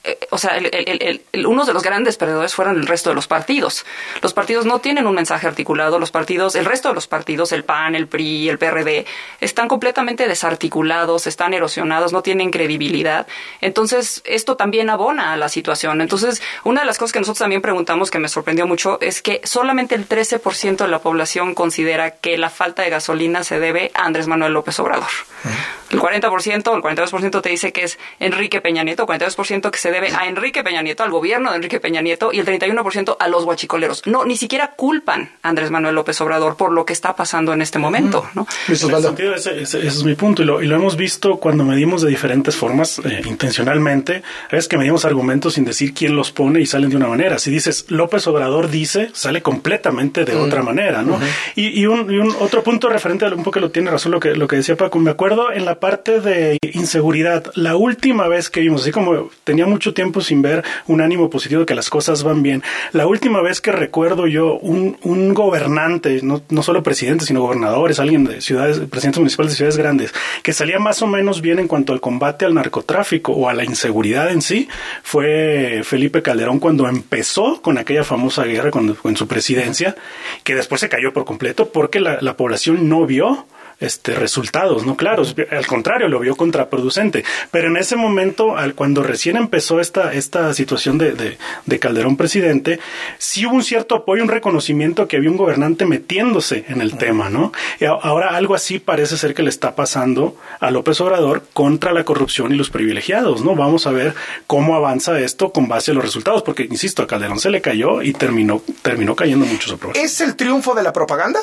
O sea, el, el, el, el, uno de los grandes perdedores fueron el resto de los partidos. Los partidos no tienen un mensaje articulado. Los partidos, el resto de los partidos, el P A N, el P R I, el P R D, están completamente desarticulados, están erosionados, no tienen credibilidad. Entonces, esto también abona a la situación. Entonces, una de las cosas que nosotros también preguntamos, que me sorprendió mucho, es que solamente el trece por ciento de la población considera que la falta de gasolina se debe a Andrés Manuel López Obrador. Uh-huh. El cuarenta por ciento, el cuarenta y dos por ciento te dice que es Enrique Peña Nieto, cuarenta y dos por ciento que se debe a Enrique Peña Nieto, al gobierno de Enrique Peña Nieto, y el treinta y uno por ciento a los huachicoleros. No, ni siquiera culpan a Andrés Manuel López Obrador por lo que está pasando en este momento, ¿no? En ese sentido, ese, ese, ese es mi punto, y lo, y lo hemos visto cuando medimos de diferentes formas, eh, intencionalmente. Es que medimos argumentos sin decir quién los pone y salen de una manera. Si dices López Obrador dice, sale completamente de uh-huh. otra manera, ¿no? Uh-huh. Y, y, un, y un otro punto referente a un poco lo tiene razón lo que, lo que decía Paco. Me acuerdo en la parte de inseguridad, la última vez que vimos, así como tenía mucho tiempo sin ver un ánimo positivo de que las cosas van bien, la última vez que recuerdo yo un, un gobernante, no, no solo presidente, sino gobernadores, alguien de ciudades, presidentes municipales de ciudades grandes, que salía más o menos bien en cuanto al combate al narcotráfico o a la inseguridad en sí, fue Felipe Calderón cuando empezó con aquella famosa guerra con, con su presidencia, que después se cayó por completo porque la, la población no vio este resultados, no claros, al contrario, lo vio contraproducente. Pero en ese momento, al, cuando recién empezó esta, esta situación de, de, de Calderón presidente, sí hubo un cierto apoyo, un reconocimiento que había un gobernante metiéndose en el tema, ¿no? Y a, ahora algo así parece ser que le está pasando a López Obrador contra la corrupción y los privilegiados, ¿no? Vamos a ver cómo avanza esto con base a los resultados, porque, insisto, a Calderón se le cayó y terminó, terminó cayendo mucho su programa. ¿Es el triunfo de la propaganda?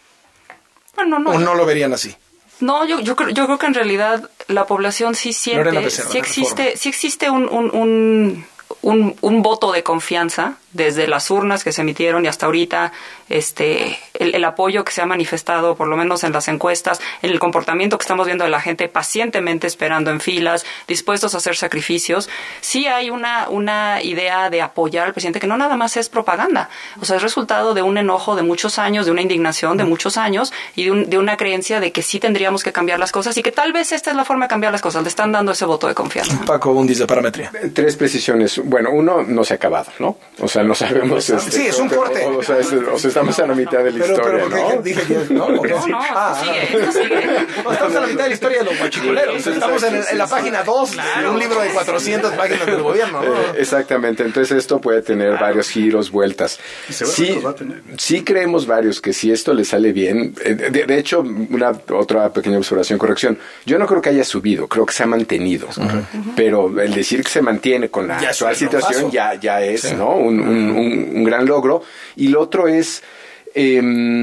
Bueno, no, ¿O no lo verían así? No, yo, yo, creo, yo creo que en realidad la población sí siente, Becerra, sí existe, sí existe un, un, un, un, un voto de confianza desde las urnas que se emitieron y hasta ahorita, este, el, el apoyo que se ha manifestado, por lo menos en las encuestas, en el comportamiento que estamos viendo de la gente pacientemente esperando en filas, dispuestos a hacer sacrificios. Sí hay una, una idea de apoyar al presidente que no nada más es propaganda. O sea, es resultado de un enojo de muchos años, de una indignación de muchos años y de, un, de una creencia de que sí tendríamos que cambiar las cosas y que tal vez esta es la forma de cambiar las cosas. Le están dando ese voto de confianza. Paco Bundis de Parametría. Tres precisiones. Bueno, uno, no se ha acabado, ¿no? O sea, no sabemos. Este, sí, es un corte. O, o, sea, es, o sea, estamos a la mitad de la pero, historia, pero, ¿no? Dije que, no, no, no, no ah, sigue, esto sigue. No, estamos a la mitad de la historia de los guachicoleros. Sí, estamos en, en la página dos claro. de un libro de cuatrocientas páginas del gobierno, ¿no? Eh, exactamente. Entonces esto puede tener claro. varios giros, vueltas. Sí, sí creemos varios que si esto le sale bien, eh, de, de hecho, una otra pequeña observación, corrección. Yo no creo que haya subido, creo que se ha mantenido. Uh-huh. Pero el decir que se mantiene con la ya actual situación ya, ya es, sí. ¿no? Un, un, un, un gran logro. Y lo otro es, eh,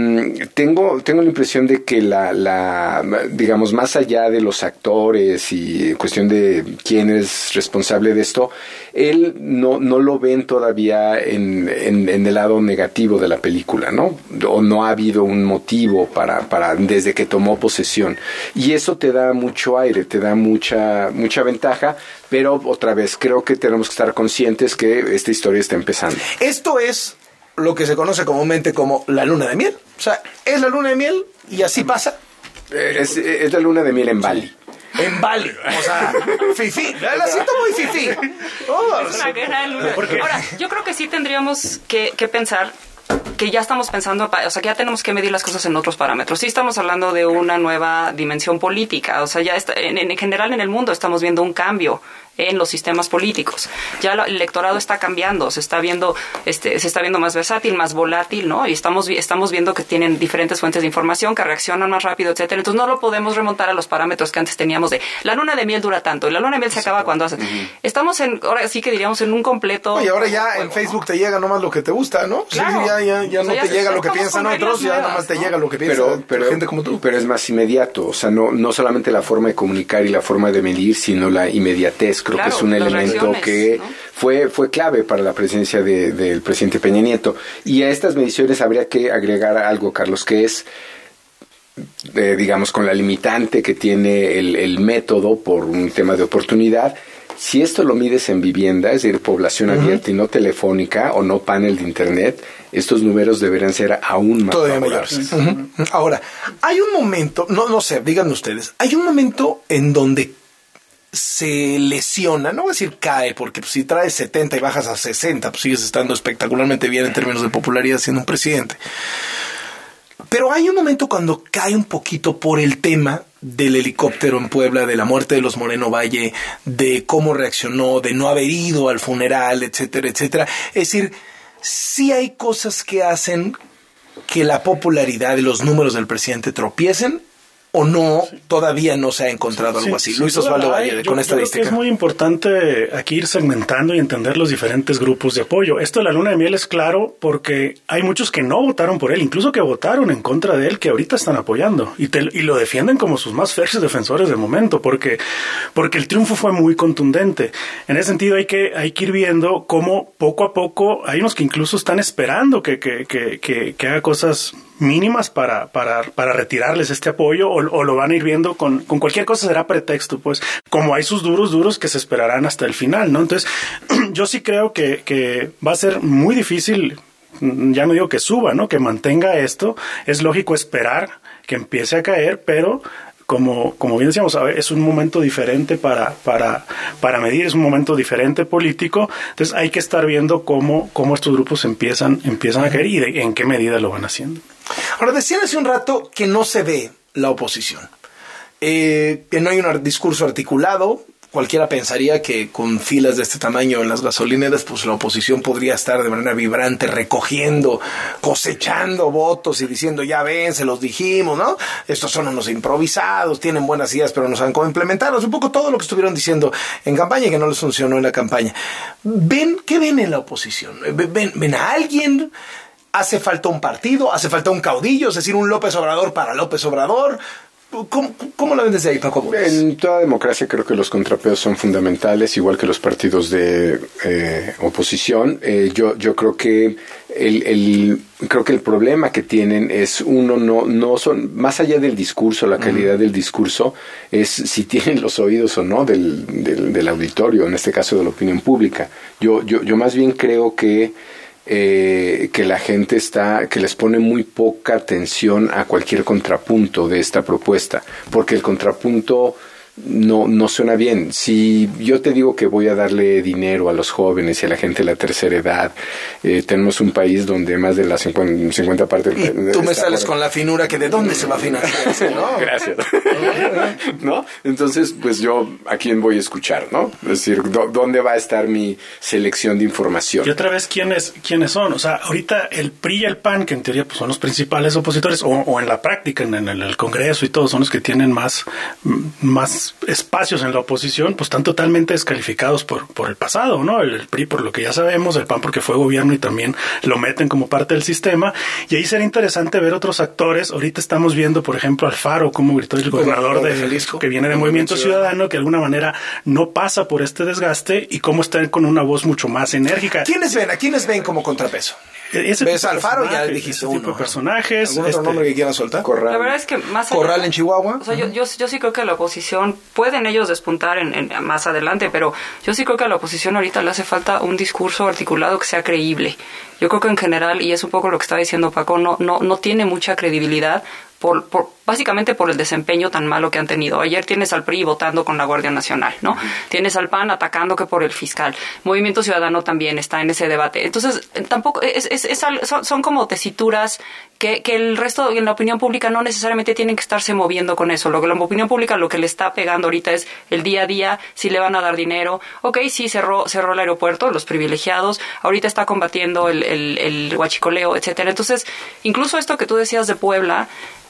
tengo, tengo la impresión de que la, la, digamos, más allá de los actores y en cuestión de quién es responsable de esto, él no, no lo ven todavía en, en, en el lado negativo de la película, ¿no? O no ha habido un motivo para, para, desde que tomó posesión. Y eso te da mucho aire, te da mucha, mucha ventaja, pero otra vez, creo que tenemos que estar conscientes que esta historia está empezando. Esto es lo que se conoce comúnmente como la luna de miel. O sea, es la luna de miel y así pasa. Es, es la luna de miel en Bali. En Bali, o sea, fifí, la siento muy fifí. Oh, es una guerra de luna. Ahora, yo creo que sí tendríamos que, que pensar que ya estamos pensando, o sea, que ya tenemos que medir las cosas en otros parámetros. Sí estamos hablando de una nueva dimensión política, o sea, ya está, en, en general en el mundo estamos viendo un cambio en los sistemas políticos. Ya el electorado está cambiando, se está viendo, este, se está viendo más versátil, más volátil, ¿no? Y estamos, estamos viendo que tienen diferentes fuentes de información, que reaccionan más rápido, etcétera. Entonces no lo podemos remontar a los parámetros que antes teníamos de la luna de miel dura tanto y la luna de miel se acaba cuando hace. Uh-huh. Estamos en, ahora sí que diríamos en un completo. Y ahora ya en Facebook te llega nomás lo que te gusta, ¿no? Claro. Sí, ya, ya, ya o sea, no ya te se, llega lo que piensan otros, ya nomás te ¿no? llega lo que piensa pero, pero, gente como tú. Pero es más inmediato, o sea, no, no solamente la forma de comunicar y la forma de medir, sino la inmediatez. Creo claro, que es un elemento que ¿no? fue fue clave para la presidencia de, del presidente Peña Nieto. Y a estas mediciones habría que agregar algo, Carlos, que es, eh, digamos, con la limitante que tiene el, el método por un tema de oportunidad. Si esto lo mides en vivienda, es decir, población uh-huh. abierta y no telefónica o no panel de internet, estos números deberán ser aún más favorables. Uh-huh. Ahora, hay un momento, no, no sé, díganme ustedes, hay un momento en donde se lesiona, no voy a decir cae, porque pues, si traes setenta y bajas a sesenta, pues sigues estando espectacularmente bien en términos de popularidad siendo un presidente. Pero hay un momento cuando cae un poquito por el tema del helicóptero en Puebla, de la muerte de los Moreno Valle, de cómo reaccionó, de no haber ido al funeral, etcétera, etcétera. Es decir, sí hay cosas que hacen que la popularidad de los números del presidente tropiecen ¿O no, todavía no se ha encontrado algo Sí, así? sí, Luis Osvaldo Valle, yo, con yo estadística. creo que es muy importante aquí ir segmentando y entender los diferentes grupos de apoyo. Esto de la luna de miel es claro porque hay muchos que no votaron por él, incluso que votaron en contra de él, que ahorita están apoyando y, te, y lo defienden como sus más férreos defensores de momento, porque, porque el triunfo fue muy contundente. En ese sentido hay que, hay que ir viendo cómo poco a poco hay unos que incluso están esperando que, que, que, que, que haga cosas mínimas para, para, para retirarles este apoyo o, o lo van a ir viendo con, con cualquier cosa será pretexto, pues como hay sus duros duros que se esperarán hasta el final, ¿no? Entonces yo sí creo que, que va a ser muy difícil, ya no digo que suba, ¿no? Que mantenga esto, es lógico esperar que empiece a caer, pero Como, como bien decíamos, a ver, es un momento diferente para, para, para medir, es un momento diferente político, entonces hay que estar viendo cómo, cómo estos grupos empiezan, empiezan a caer y de, en qué medida lo van haciendo. Ahora, decían hace un rato que no se ve la oposición, eh, que no hay un discurso articulado. Cualquiera pensaría que con filas de este tamaño en las gasolineras, pues la oposición podría estar de manera vibrante recogiendo, cosechando votos y diciendo, ya ven, se los dijimos, ¿no? Estos son unos improvisados, tienen buenas ideas, pero no saben cómo implementarlos. Un poco todo lo que estuvieron diciendo en campaña y que no les funcionó en la campaña. ¿Ven? ¿Qué ven en la oposición? ¿Ven, ven a alguien? ¿Hace falta un partido? ¿Hace falta un caudillo? Es decir, un López Obrador para López Obrador. ¿Cómo, ¿Cómo la ven desde ahí, Paco? En toda democracia creo que los contrapeos son fundamentales, igual que los partidos de eh, oposición. Eh, yo, yo creo que el, el creo que el problema que tienen es uno no no son más allá del discurso, la calidad uh-huh. del discurso es si tienen los oídos o no del, del, del auditorio, en este caso de la opinión pública. Yo yo yo más bien creo que Eh, que la gente está, que les pone muy poca atención a cualquier contrapunto de esta propuesta, porque el contrapunto no, no suena bien. Si yo te digo que voy a darle dinero a los jóvenes y a la gente de la tercera edad, eh, tenemos un país donde más de la cincuenta partes... Y tú me sales por... con la finura que de dónde se va a financiar, ¿no? Gracias. ¿No? Entonces, pues yo, ¿a quién voy a escuchar, no? Es decir, ¿dónde va a estar mi selección de información? Y otra vez, ¿quiénes, quiénes son? O sea, ahorita el P R I y el P A N, que en teoría pues, son los principales opositores, o, o en la práctica, en, en el Congreso y todo, son los que tienen más... más espacios en la oposición, pues están totalmente descalificados por, por el pasado, ¿no? El, el P R I por lo que ya sabemos, el P A N porque fue gobierno y también lo meten como parte del sistema, y ahí será interesante ver otros actores. Ahorita estamos viendo, por ejemplo, Alfaro, como gritó el gobernador de Jalisco, que viene de Movimiento Ciudadano, que de alguna manera no pasa por este desgaste, y cómo está con una voz mucho más enérgica. ¿Quiénes ven? ¿A quiénes ven como contrapeso? Ese ¿Ves Alfaro? Ya dijiste ese uno. tipo de personajes. ¿Algún otro este, nombre que quieras soltar? Corral. La verdad es que más allá, Corral en Chihuahua. O sea, uh-huh. yo, yo, yo sí creo que la oposición, pueden ellos despuntar en, en, más adelante, pero yo sí creo que a la oposición ahorita le hace falta un discurso articulado que sea creíble. Yo creo que en general, y es un poco lo que estaba diciendo Paco, no, no, no tiene mucha credibilidad. Por, por, básicamente por el desempeño tan malo que han tenido. Ayer tienes al P R I votando con la Guardia Nacional, ¿no? Uh-huh. Tienes al P A N atacando que por el fiscal. Movimiento Ciudadano también está en ese debate. Entonces, tampoco es, es, es, son, son como tesituras que, que el resto, en la opinión pública, no necesariamente tienen que estarse moviendo con eso. Lo que la opinión pública lo que le está pegando ahorita es el día a día, si le van a dar dinero. Ok, sí, cerró, cerró el aeropuerto, los privilegiados. Ahorita está combatiendo el, el, el huachicoleo, etcétera. Entonces, incluso esto que tú decías de Puebla,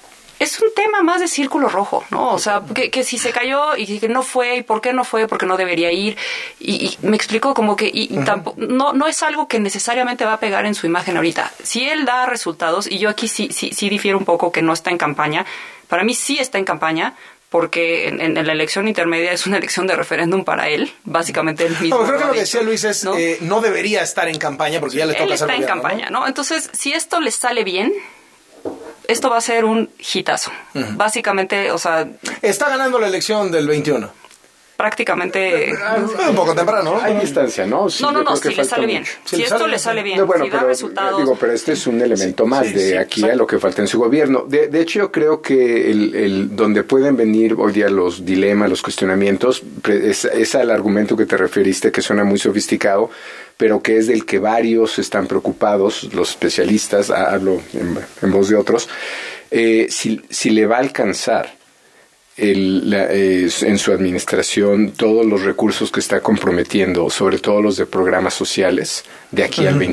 es un tema más de círculo rojo, ¿no? O sea, que, que si se cayó y que no fue, ¿y por qué no fue? Porque no debería ir. Y, y me explicó como que y, uh-huh. tampoco, no, no es algo que necesariamente va a pegar en su imagen ahorita. Si él da resultados, y yo aquí sí, sí, sí difiero un poco que no está en campaña, para mí sí está en campaña, porque en, en la elección intermedia es una elección de referéndum para él, básicamente él mismo. No, creo que lo que decía Luis es, ¿no? Eh, no debería estar en campaña porque ya le toca él hacer está gobierno, en campaña, ¿no? ¿no? Entonces, si esto le sale bien, esto va a ser un hitazo. Uh-huh. Básicamente, o sea... Está ganando la elección del veintiuno. Prácticamente... Un poco temprano, ¿no? Hay distancia, ¿no? Sí, no, no, no, si le sale bien. Si, si esto le sale bien, no, bueno, si pero, da resultados... Digo, pero este es un elemento sí, más sí, de sí, aquí exacto. a lo que falta en su gobierno. De, de hecho, yo creo que el, el donde pueden venir hoy día los dilemas, los cuestionamientos, es, es al argumento que te referiste, que suena muy sofisticado, pero que es del que varios están preocupados, los especialistas, hablo en, en voz de otros, eh, si, si le va a alcanzar el, la, eh, en su administración todos los recursos que está comprometiendo, sobre todo los de programas sociales, de aquí uh-huh. al veintiuno.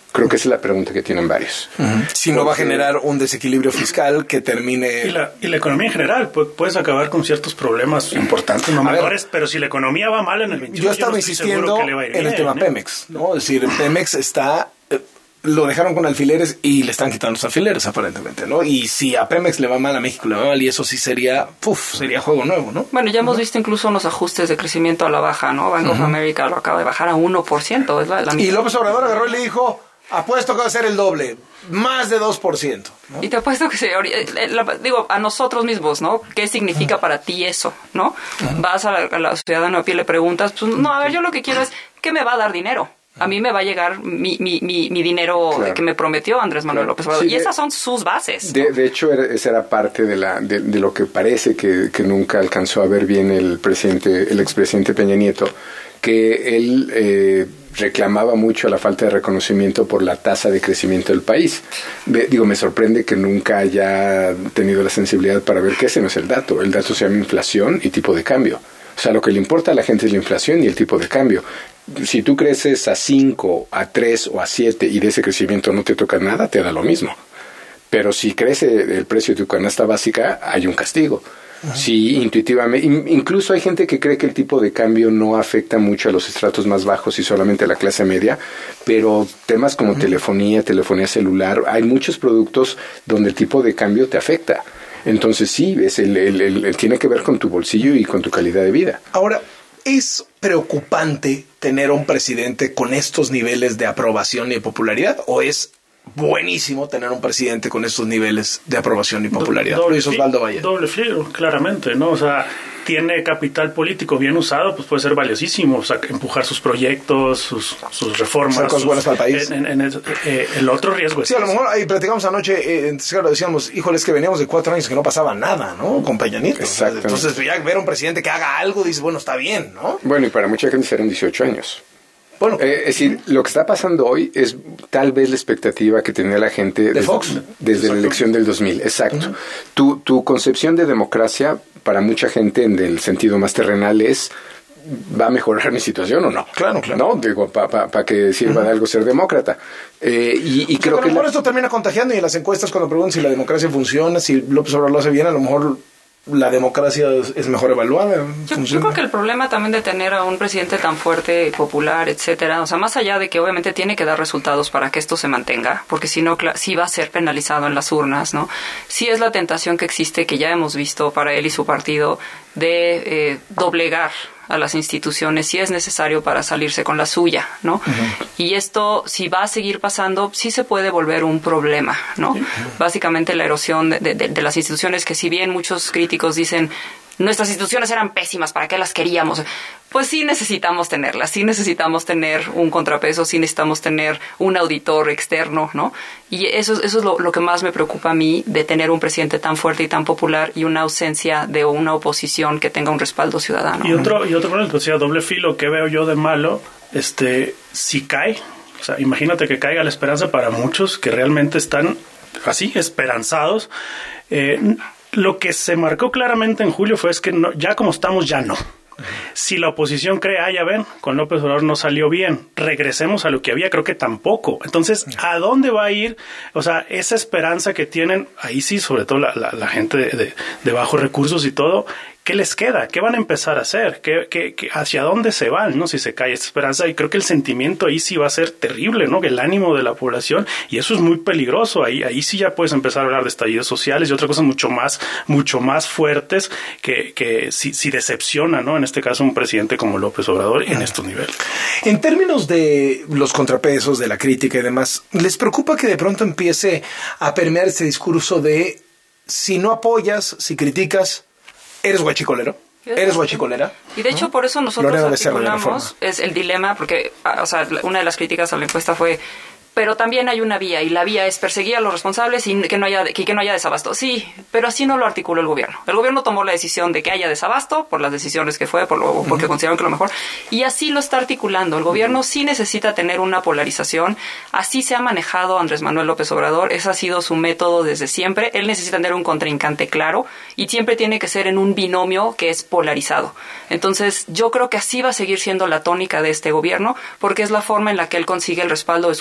Creo que esa es la pregunta que tienen varios. Uh-huh. Si no va a generar un desequilibrio fiscal que termine... Y la, y la economía en general, pues, puedes acabar con ciertos problemas importantes, no menores, pero si la economía va mal en el veintiuno, yo estaba yo no insistiendo que le va a ir en bien, el tema ¿eh? Pemex, ¿no? Es decir, Pemex está... Eh, lo dejaron con alfileres y le están quitando los alfileres, aparentemente, ¿no? Y si a Pemex le va mal, a México le va mal, y eso sí sería, puf, sería juego nuevo, ¿no? Bueno, ya hemos uh-huh. visto incluso unos ajustes de crecimiento a la baja, ¿no? Bank uh-huh. of America lo acaba de bajar a uno por ciento, es la, la Y López Obrador agarró y le dijo, apuesto que va a ser el doble, más de dos por ciento. ¿no? Y te apuesto que se, digo, a nosotros mismos, ¿no? ¿Qué significa uh-huh. para ti eso, ¿no? Uh-huh. Vas a la, a la ciudadana a pie y le preguntas, pues, no, a ver, yo lo que quiero es, ¿qué me va a dar dinero? A mí me va a llegar mi, mi, mi, mi dinero claro. que me prometió Andrés Manuel claro. López Obrador. Sí, y esas son sus bases. De, de hecho, era, esa era parte de, la, de, de lo que parece que, que nunca alcanzó a ver bien el presidente, el expresidente Peña Nieto, que él eh, reclamaba mucho la falta de reconocimiento por la tasa de crecimiento del país. De, digo, me sorprende que nunca haya tenido la sensibilidad para ver que ese no es el dato. El dato se llama inflación y tipo de cambio. O sea, lo que le importa a la gente es la inflación y el tipo de cambio. Si tú creces a cinco, a tres o a siete y de ese crecimiento no te toca nada, te da lo mismo. Pero si crece el precio de tu canasta básica, hay un castigo. Uh-huh. Si intuitivamente, incluso hay gente que cree que el tipo de cambio no afecta mucho a los estratos más bajos y solamente a la clase media, pero temas como uh-huh. telefonía, telefonía celular, hay muchos productos donde el tipo de cambio te afecta. Entonces sí, es el, el, el, el, tiene que ver con tu bolsillo y con tu calidad de vida. Ahora, ¿es preocupante tener a un presidente con estos niveles de aprobación y de popularidad? ¿O es buenísimo tener un presidente con estos niveles de aprobación y popularidad? Do, doble, Luis Osvaldo Valle. Doble filo, claramente, ¿no? O sea, tiene capital político bien usado, pues puede ser valiosísimo, o sea, empujar sus proyectos, sus, sus reformas. Ser cosas buenas para el país. En, en, en el, eh, el otro riesgo es sí, a lo mejor ahí platicamos anoche, eh, claro, decíamos, híjole, es que veníamos de cuatro años que no pasaba nada, ¿no? Con Peña Nieto. Exacto. Entonces, ya ver a un presidente que haga algo, dice, bueno, está bien, ¿no? Bueno, y para mucha gente serán dieciocho años. Bueno, eh, es decir, lo que está pasando hoy es tal vez la expectativa que tenía la gente de desde, Fox. desde la elección del dos mil. Exacto. Uh-huh. Tu, tu concepción de democracia, para mucha gente en el sentido más terrenal, es ¿va a mejorar mi situación o no? Claro, claro. No, digo, para pa, pa que sirva uh-huh. de algo ser demócrata. Eh, y, y o sea, creo que a lo que mejor la... esto termina contagiando, y en las encuestas cuando preguntan si la democracia funciona, si López Obrador lo hace bien, a lo mejor la democracia es mejor evaluada. Yo, yo creo que el problema también de tener a un presidente tan fuerte, popular, etcétera, o sea, más allá de que obviamente tiene que dar resultados para que esto se mantenga, porque si no, sí va a ser penalizado en las urnas, ¿no? Sí es la tentación que existe, que ya hemos visto para él y su partido, de eh, doblegar a las instituciones si es necesario para salirse con la suya, ¿no? Uh-huh. Y esto, si va a seguir pasando, sí se puede volver un problema, ¿no? Uh-huh. Básicamente la erosión de, de, de las instituciones, que si bien muchos críticos dicen nuestras instituciones eran pésimas, ¿para qué las queríamos? Pues sí necesitamos tenerlas, sí necesitamos tener un contrapeso, sí necesitamos tener un auditor externo, ¿no? Y eso, eso es lo, lo que más me preocupa a mí, de tener un presidente tan fuerte y tan popular y una ausencia de una oposición que tenga un respaldo ciudadano. Y otro, y otro problema, pues ya doble filo, que veo yo de malo, este, si cae, o sea, imagínate que caiga la esperanza para muchos que realmente están así, esperanzados. Eh, lo que se marcó claramente en julio fue es que no, ya como estamos, ya no. Si la oposición cree, ah, ya ven, con López Obrador no salió bien, regresemos a lo que había, creo que tampoco. Entonces, ¿a dónde va a ir? O sea, esa esperanza que tienen, ahí sí, sobre todo la, la, la gente de, de, de bajos recursos y todo, ¿qué les queda? ¿Qué van a empezar a hacer? ¿Qué, qué, qué, ¿Hacia dónde se van, no? Si se cae esta esperanza. Y creo que el sentimiento ahí sí va a ser terrible, ¿no? El ánimo de la población. Y eso es muy peligroso. Ahí, ahí sí ya puedes empezar a hablar de estallidos sociales y otras cosas mucho más, mucho más fuertes que, que si, si decepciona, ¿no? En este caso, un presidente como López Obrador en estos niveles. En términos de los contrapesos, de la crítica y demás, ¿les preocupa que de pronto empiece a permear este discurso de si no apoyas, si criticas, eres guachicolero? ¿Eres guachicolera? Y de hecho, ¿no? Por eso nosotros articulamos es el dilema, porque, o sea, una de las críticas a la encuesta fue, pero también hay una vía, y la vía es perseguir a los responsables y que no haya, que, que no haya desabasto. Sí, pero así no lo articuló el gobierno. El gobierno tomó la decisión de que haya desabasto, por las decisiones que fue, por lo, porque uh-huh. consideraron que lo mejor, y así lo está articulando. El gobierno uh-huh. sí necesita tener una polarización, así se ha manejado Andrés Manuel López Obrador, ese ha sido su método desde siempre. Él necesita tener un contrincante claro, y siempre tiene que ser en un binomio que es polarizado. Entonces, yo creo que así va a seguir siendo la tónica de este gobierno, porque es la forma en la que él consigue el respaldo de sus bases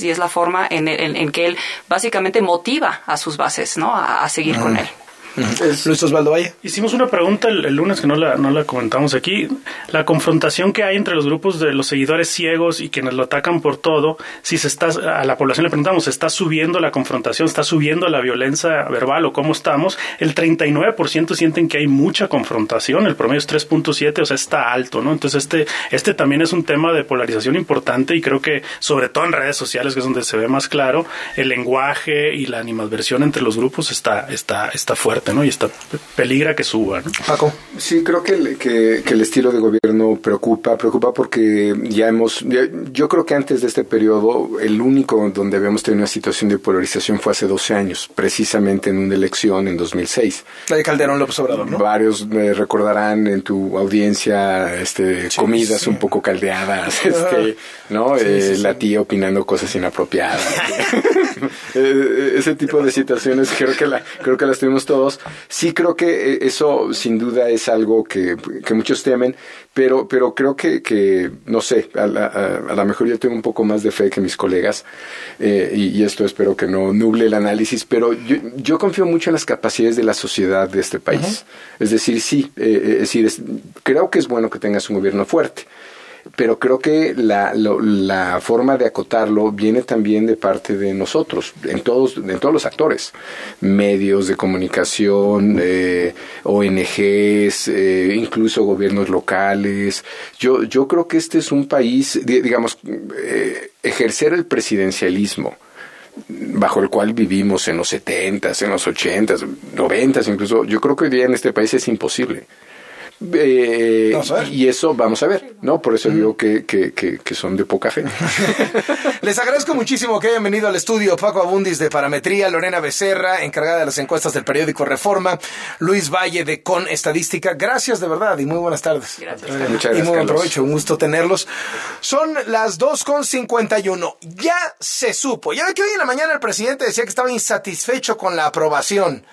bases y es la forma en, en, en que él básicamente motiva a sus bases, ¿no? A, a seguir uh-huh. con él. Es Luis Osvaldo Valle. Hicimos una pregunta el, el lunes que no la, no la comentamos aquí. La confrontación que hay entre los grupos de los seguidores ciegos y quienes lo atacan por todo, si se está, a la población le preguntamos, ¿está subiendo la confrontación? ¿Está subiendo la violencia verbal o cómo estamos? El treinta y nueve por ciento sienten que hay mucha confrontación, el promedio es tres punto siete, o sea, está alto, ¿no? Entonces este, este también es un tema de polarización importante y creo que, sobre todo en redes sociales, que es donde se ve más claro, el lenguaje y la animadversión entre los grupos está, está, está fuerte, ¿no? Y está peligra que suba, ¿no? Paco. Sí, creo que el, que, que el estilo de gobierno preocupa, preocupa porque ya hemos, ya, yo creo que antes de este periodo, el único donde habíamos tenido una situación de polarización fue hace doce años, precisamente en una elección en dos mil seis. La de Calderón López Obrador, ¿no? Varios me recordarán en tu audiencia, este, sí, comidas sí. un poco caldeadas, este, ¿no? Sí, eh, sí, sí. La tía opinando cosas inapropiadas. Ese tipo de situaciones creo que la, creo que las tuvimos todos. Sí, creo que eso sin duda es algo que, que muchos temen, pero pero creo que, que no sé, a la, a, a lo mejor yo tengo un poco más de fe que mis colegas, eh, y, y esto espero que no nuble el análisis, pero yo, yo confío mucho en las capacidades de la sociedad de este país. Uh-huh. Es decir, sí, eh, es decir, es, creo que es bueno que tengas un gobierno fuerte, pero creo que la, lo, la forma de acotarlo viene también de parte de nosotros, en todos, en todos los actores, medios de comunicación, eh, O N Ges, eh, incluso gobiernos locales. Yo, yo creo que este es un país, digamos, eh, ejercer el presidencialismo bajo el cual vivimos en los setentas, en los ochentas, noventas incluso, yo creo que hoy día en este país es imposible. Eh, y eso vamos a ver, ¿no? Por eso mm. digo que, que, que, que son de poca fe. Les agradezco muchísimo que hayan venido al estudio. Paco Abundis de Parametría, Lorena Becerra, encargada de las encuestas del periódico Reforma, Luis Valle de Con Estadística. Gracias de verdad y muy buenas tardes. Gracias. Muchas gracias, y muy buen Carlos. provecho, un gusto tenerlos. Son las dos con cincuenta y uno. Ya se supo. Ya ve que hoy en la mañana el presidente decía que estaba insatisfecho con la aprobación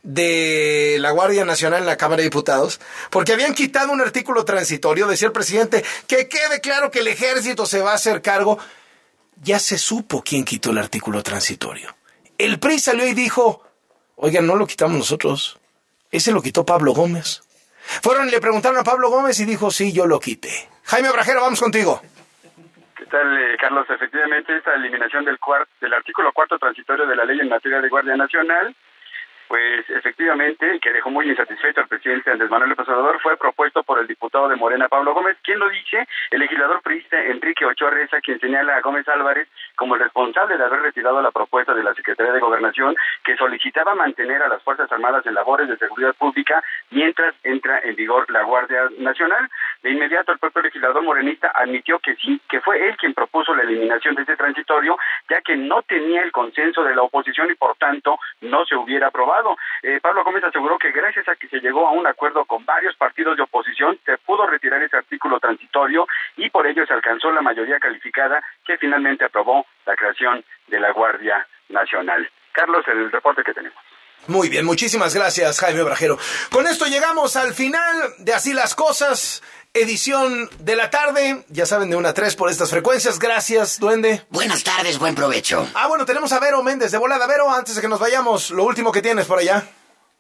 de la Guardia Nacional en la Cámara de Diputados, porque habían quitado un artículo transitorio. Decía el presidente, que quede claro que el ejército se va a hacer cargo. Ya se supo quién quitó el artículo transitorio. El P R I salió y dijo, oigan, no lo quitamos nosotros, ese lo quitó Pablo Gómez. Fueron y le preguntaron a Pablo Gómez y dijo, sí, yo lo quité. Jaime Obrajero, vamos contigo. ¿Qué tal, eh, Carlos? Efectivamente, esta eliminación del, cuart- del artículo cuarto transitorio de la ley en materia de Guardia Nacional, pues efectivamente, que dejó muy insatisfecho al presidente Andrés Manuel López Obrador, fue propuesto por el diputado de Morena, Pablo Gómez. ¿Quién lo dice? El legislador priista Enrique Ochoa Reza, quien señala a Gómez Álvarez como el responsable de haber retirado la propuesta de la Secretaría de Gobernación, que solicitaba mantener a las Fuerzas Armadas en labores de seguridad pública mientras entra en vigor la Guardia Nacional. De inmediato, el propio legislador morenista admitió que sí, que fue él quien propuso la eliminación de este transitorio, ya que no tenía el consenso de la oposición y, por tanto, no se hubiera aprobado. Eh, Pablo Gómez aseguró que gracias a que se llegó a un acuerdo con varios partidos de oposición, se pudo retirar ese artículo transitorio y por ello se alcanzó la mayoría calificada que finalmente aprobó la creación de la Guardia Nacional. Carlos, el reporte que tenemos. Muy bien, muchísimas gracias, Jaime Obrajero. Con esto llegamos al final de Así las Cosas, edición de la tarde, ya saben, de una a tres por estas frecuencias. Gracias, Duende. Buenas tardes, buen provecho. Ah, bueno, tenemos a Vero Méndez de volada. Vero, antes de que nos vayamos, lo último que tienes por allá.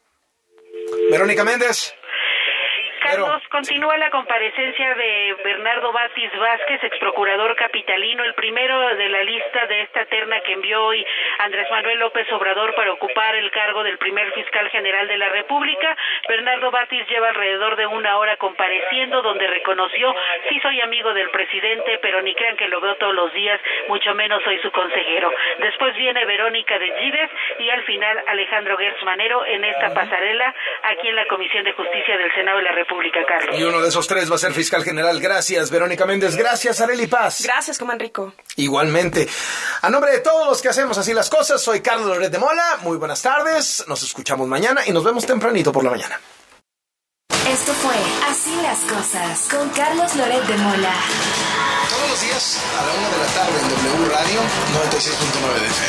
Verónica Méndez. Carlos, continúa la comparecencia de Bernardo Batis Vázquez, ex procurador capitalino, el primero de la lista de esta terna que envió hoy Andrés Manuel López Obrador para ocupar el cargo del primer fiscal general de la República. Bernardo Batis lleva alrededor de una hora compareciendo, donde reconoció, sí soy amigo del presidente, pero ni crean que lo veo todos los días, mucho menos soy su consejero. Después viene Verónica de Gives y al final Alejandro Gertz Manero en esta pasarela aquí en la Comisión de Justicia del Senado de la República. Carlos. Y uno de esos tres va a ser fiscal general. Gracias, Verónica Méndez. Gracias, Arely Paz. Gracias, Comanrico. Igualmente. A nombre de todos los que hacemos Así las Cosas, soy Carlos Loret de Mola. Muy buenas tardes. Nos escuchamos mañana y nos vemos tempranito por la mañana. Esto fue Así las Cosas con Carlos Loret de Mola. Todos los días a la una de la tarde en W Radio noventa y seis punto nueve de F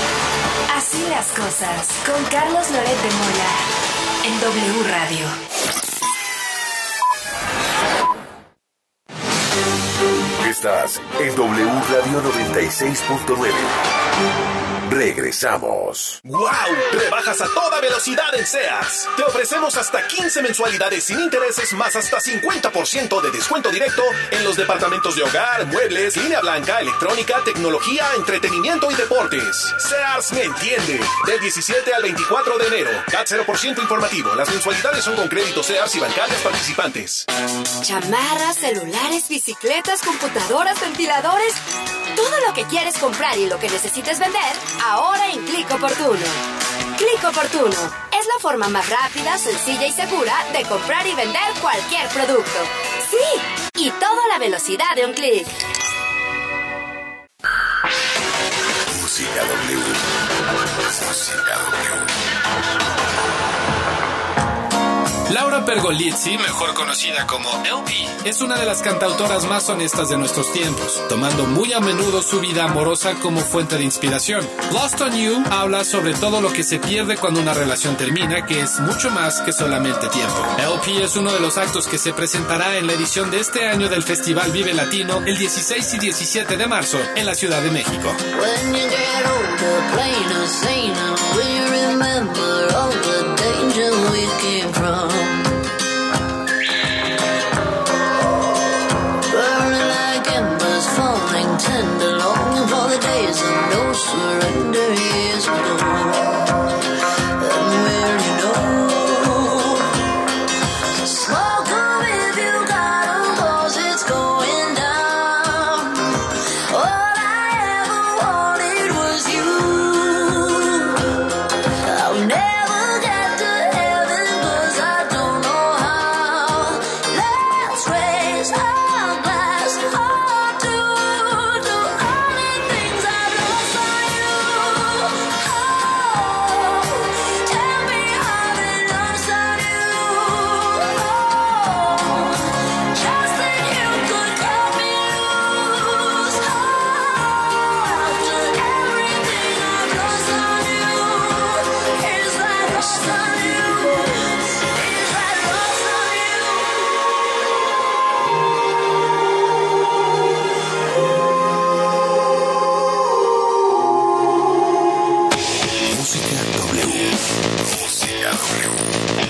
M. Así las Cosas con Carlos Loret de Mola en W Radio. Estás en W Radio noventa y seis punto nueve. Regresamos. ¡Wow! Rebajas a toda velocidad en Sears. Te ofrecemos hasta quince mensualidades sin intereses más hasta cincuenta por ciento de descuento directo en los departamentos de hogar, muebles, línea blanca, electrónica, tecnología, entretenimiento y deportes. Sears me entiende. Del diecisiete al veinticuatro de enero. C A T cero por ciento informativo. Las mensualidades son con crédito Sears y bancarias participantes. Chamarras, celulares, bicicletas, computadoras, ventiladores. Todo lo que quieres comprar y lo que necesites vender, ahora en Click Oportuno. Click Oportuno es la forma más rápida, sencilla y segura de comprar y vender cualquier producto. ¡Sí! Y todo a la velocidad de un clic. Música W. Música W. Laura Pergolizzi, mejor conocida como L P, es una de las cantautoras más honestas de nuestros tiempos, tomando muy a menudo su vida amorosa como fuente de inspiración. Lost on You habla sobre todo lo que se pierde cuando una relación termina, que es mucho más que solamente tiempo. L P es uno de los actos que se presentará en la edición de este año del Festival Vive Latino el dieciséis y diecisiete de marzo en la Ciudad de México. When you get older, plainer, saner, will you remember all the danger we came from? Burning like embers, falling tender, longing for the days of no surrender years ago. And will you know? Smoke 'em if you got 'em, 'cause it's going down. All I ever wanted was you. I'll never get to heaven 'cause I don't know how. Let's raise our glass all to the only things I've lost on you. Oh, tell me how they lost on you. Oh, just that you could cut me loose. Oh, after everything I've lost on you, is that lost on you? Is that lost on Música W. Música W.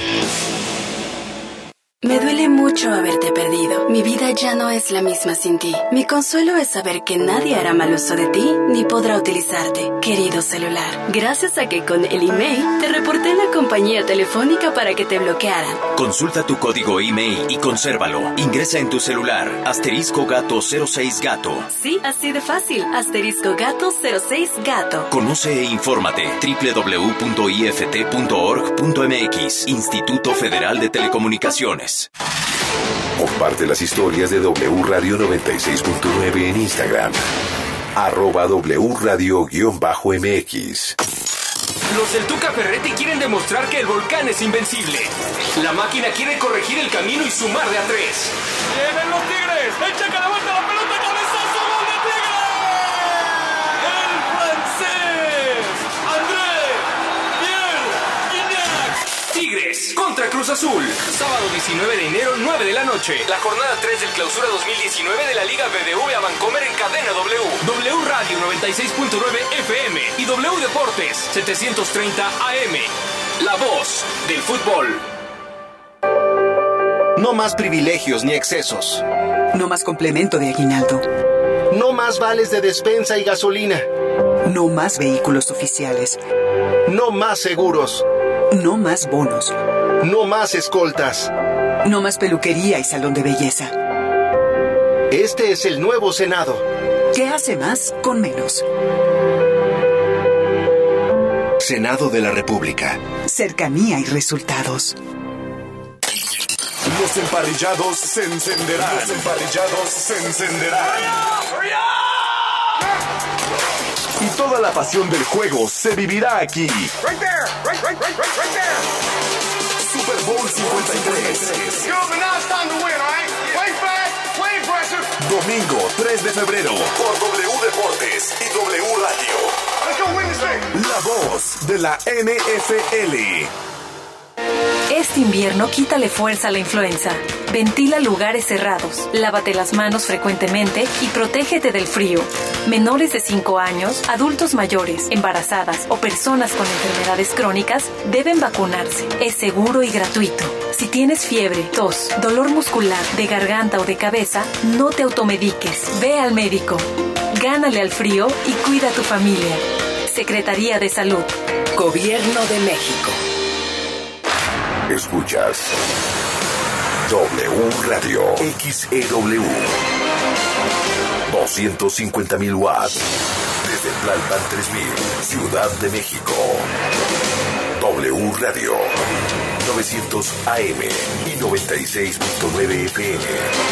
Me duele mucho haberte perdido. Mi vida ya no es la misma sin ti. Mi consuelo es saber que nadie hará mal uso de ti ni podrá utilizarte, querido celular. Gracias a que con el email te reporté en la compañía telefónica para que te bloquearan. Consulta tu código email y consérvalo. Ingresa en tu celular asterisco gato cero seis gato. Sí, así de fácil. Asterisco gato cero seis gato. Conoce e infórmate. doble u doble u doble u punto i f t punto org punto m x. Instituto Federal de Telecomunicaciones. Comparte las historias de W Radio noventa y seis punto nueve en Instagram. Arroba W Radio-M X. Los del Tuca Ferretti quieren demostrar que el volcán es invencible. La máquina quiere corregir el camino y sumar de a tres. ¡Vienen los Tigres! ¡Echa que la vuelta la pelota! ¡Cabezazo! ¡Gol de Tigres! ¡El francés! ¡André! ¡Pierre! ¡Gignac! Tigres contra Cruz Azul. Sábado diecinueve de enero, nueve de la noche. La jornada tres del Clausura dos mil diecinueve de la Liga B B V a Vancomer en cadena W. W Radio noventa y seis punto nueve F M y W Deportes setecientos treinta A M. La voz del fútbol. No más privilegios ni excesos. No más complemento de aguinaldo. No más vales de despensa y gasolina. No más vehículos oficiales. No más seguros. No más bonos. No más escoltas. No más peluquería y salón de belleza. Este es el nuevo Senado. ¿Qué hace más con menos? Senado de la República. Cercanía y resultados. Los emparrillados se encenderán. Los emparrillados se encenderán. Y toda la pasión del juego se vivirá aquí. Right there, right, right, right, right, right there. Super Bowl cincuenta y tres. Yo, but now it's time to win, all right? Play fast, play aggressive. Domingo tres de febrero por W Deportes y W Radio. Let's go win this thing. La voz de la N F L. Este invierno quítale fuerza a la influenza. Ventila lugares cerrados, lávate las manos frecuentemente y protégete del frío. Menores de cinco años, adultos mayores, embarazadas o personas con enfermedades crónicas deben vacunarse. Es seguro y gratuito. Si tienes fiebre, tos, dolor muscular, de garganta o de cabeza, no te automediques. Ve al médico. Gánale al frío y cuida a tu familia. Secretaría de Salud. Gobierno de México. Escuchas W Radio X E W doscientos cincuenta mil watts desde Tlalpan tres mil, Ciudad de México. W Radio novecientos A M y noventa y seis punto nueve F M.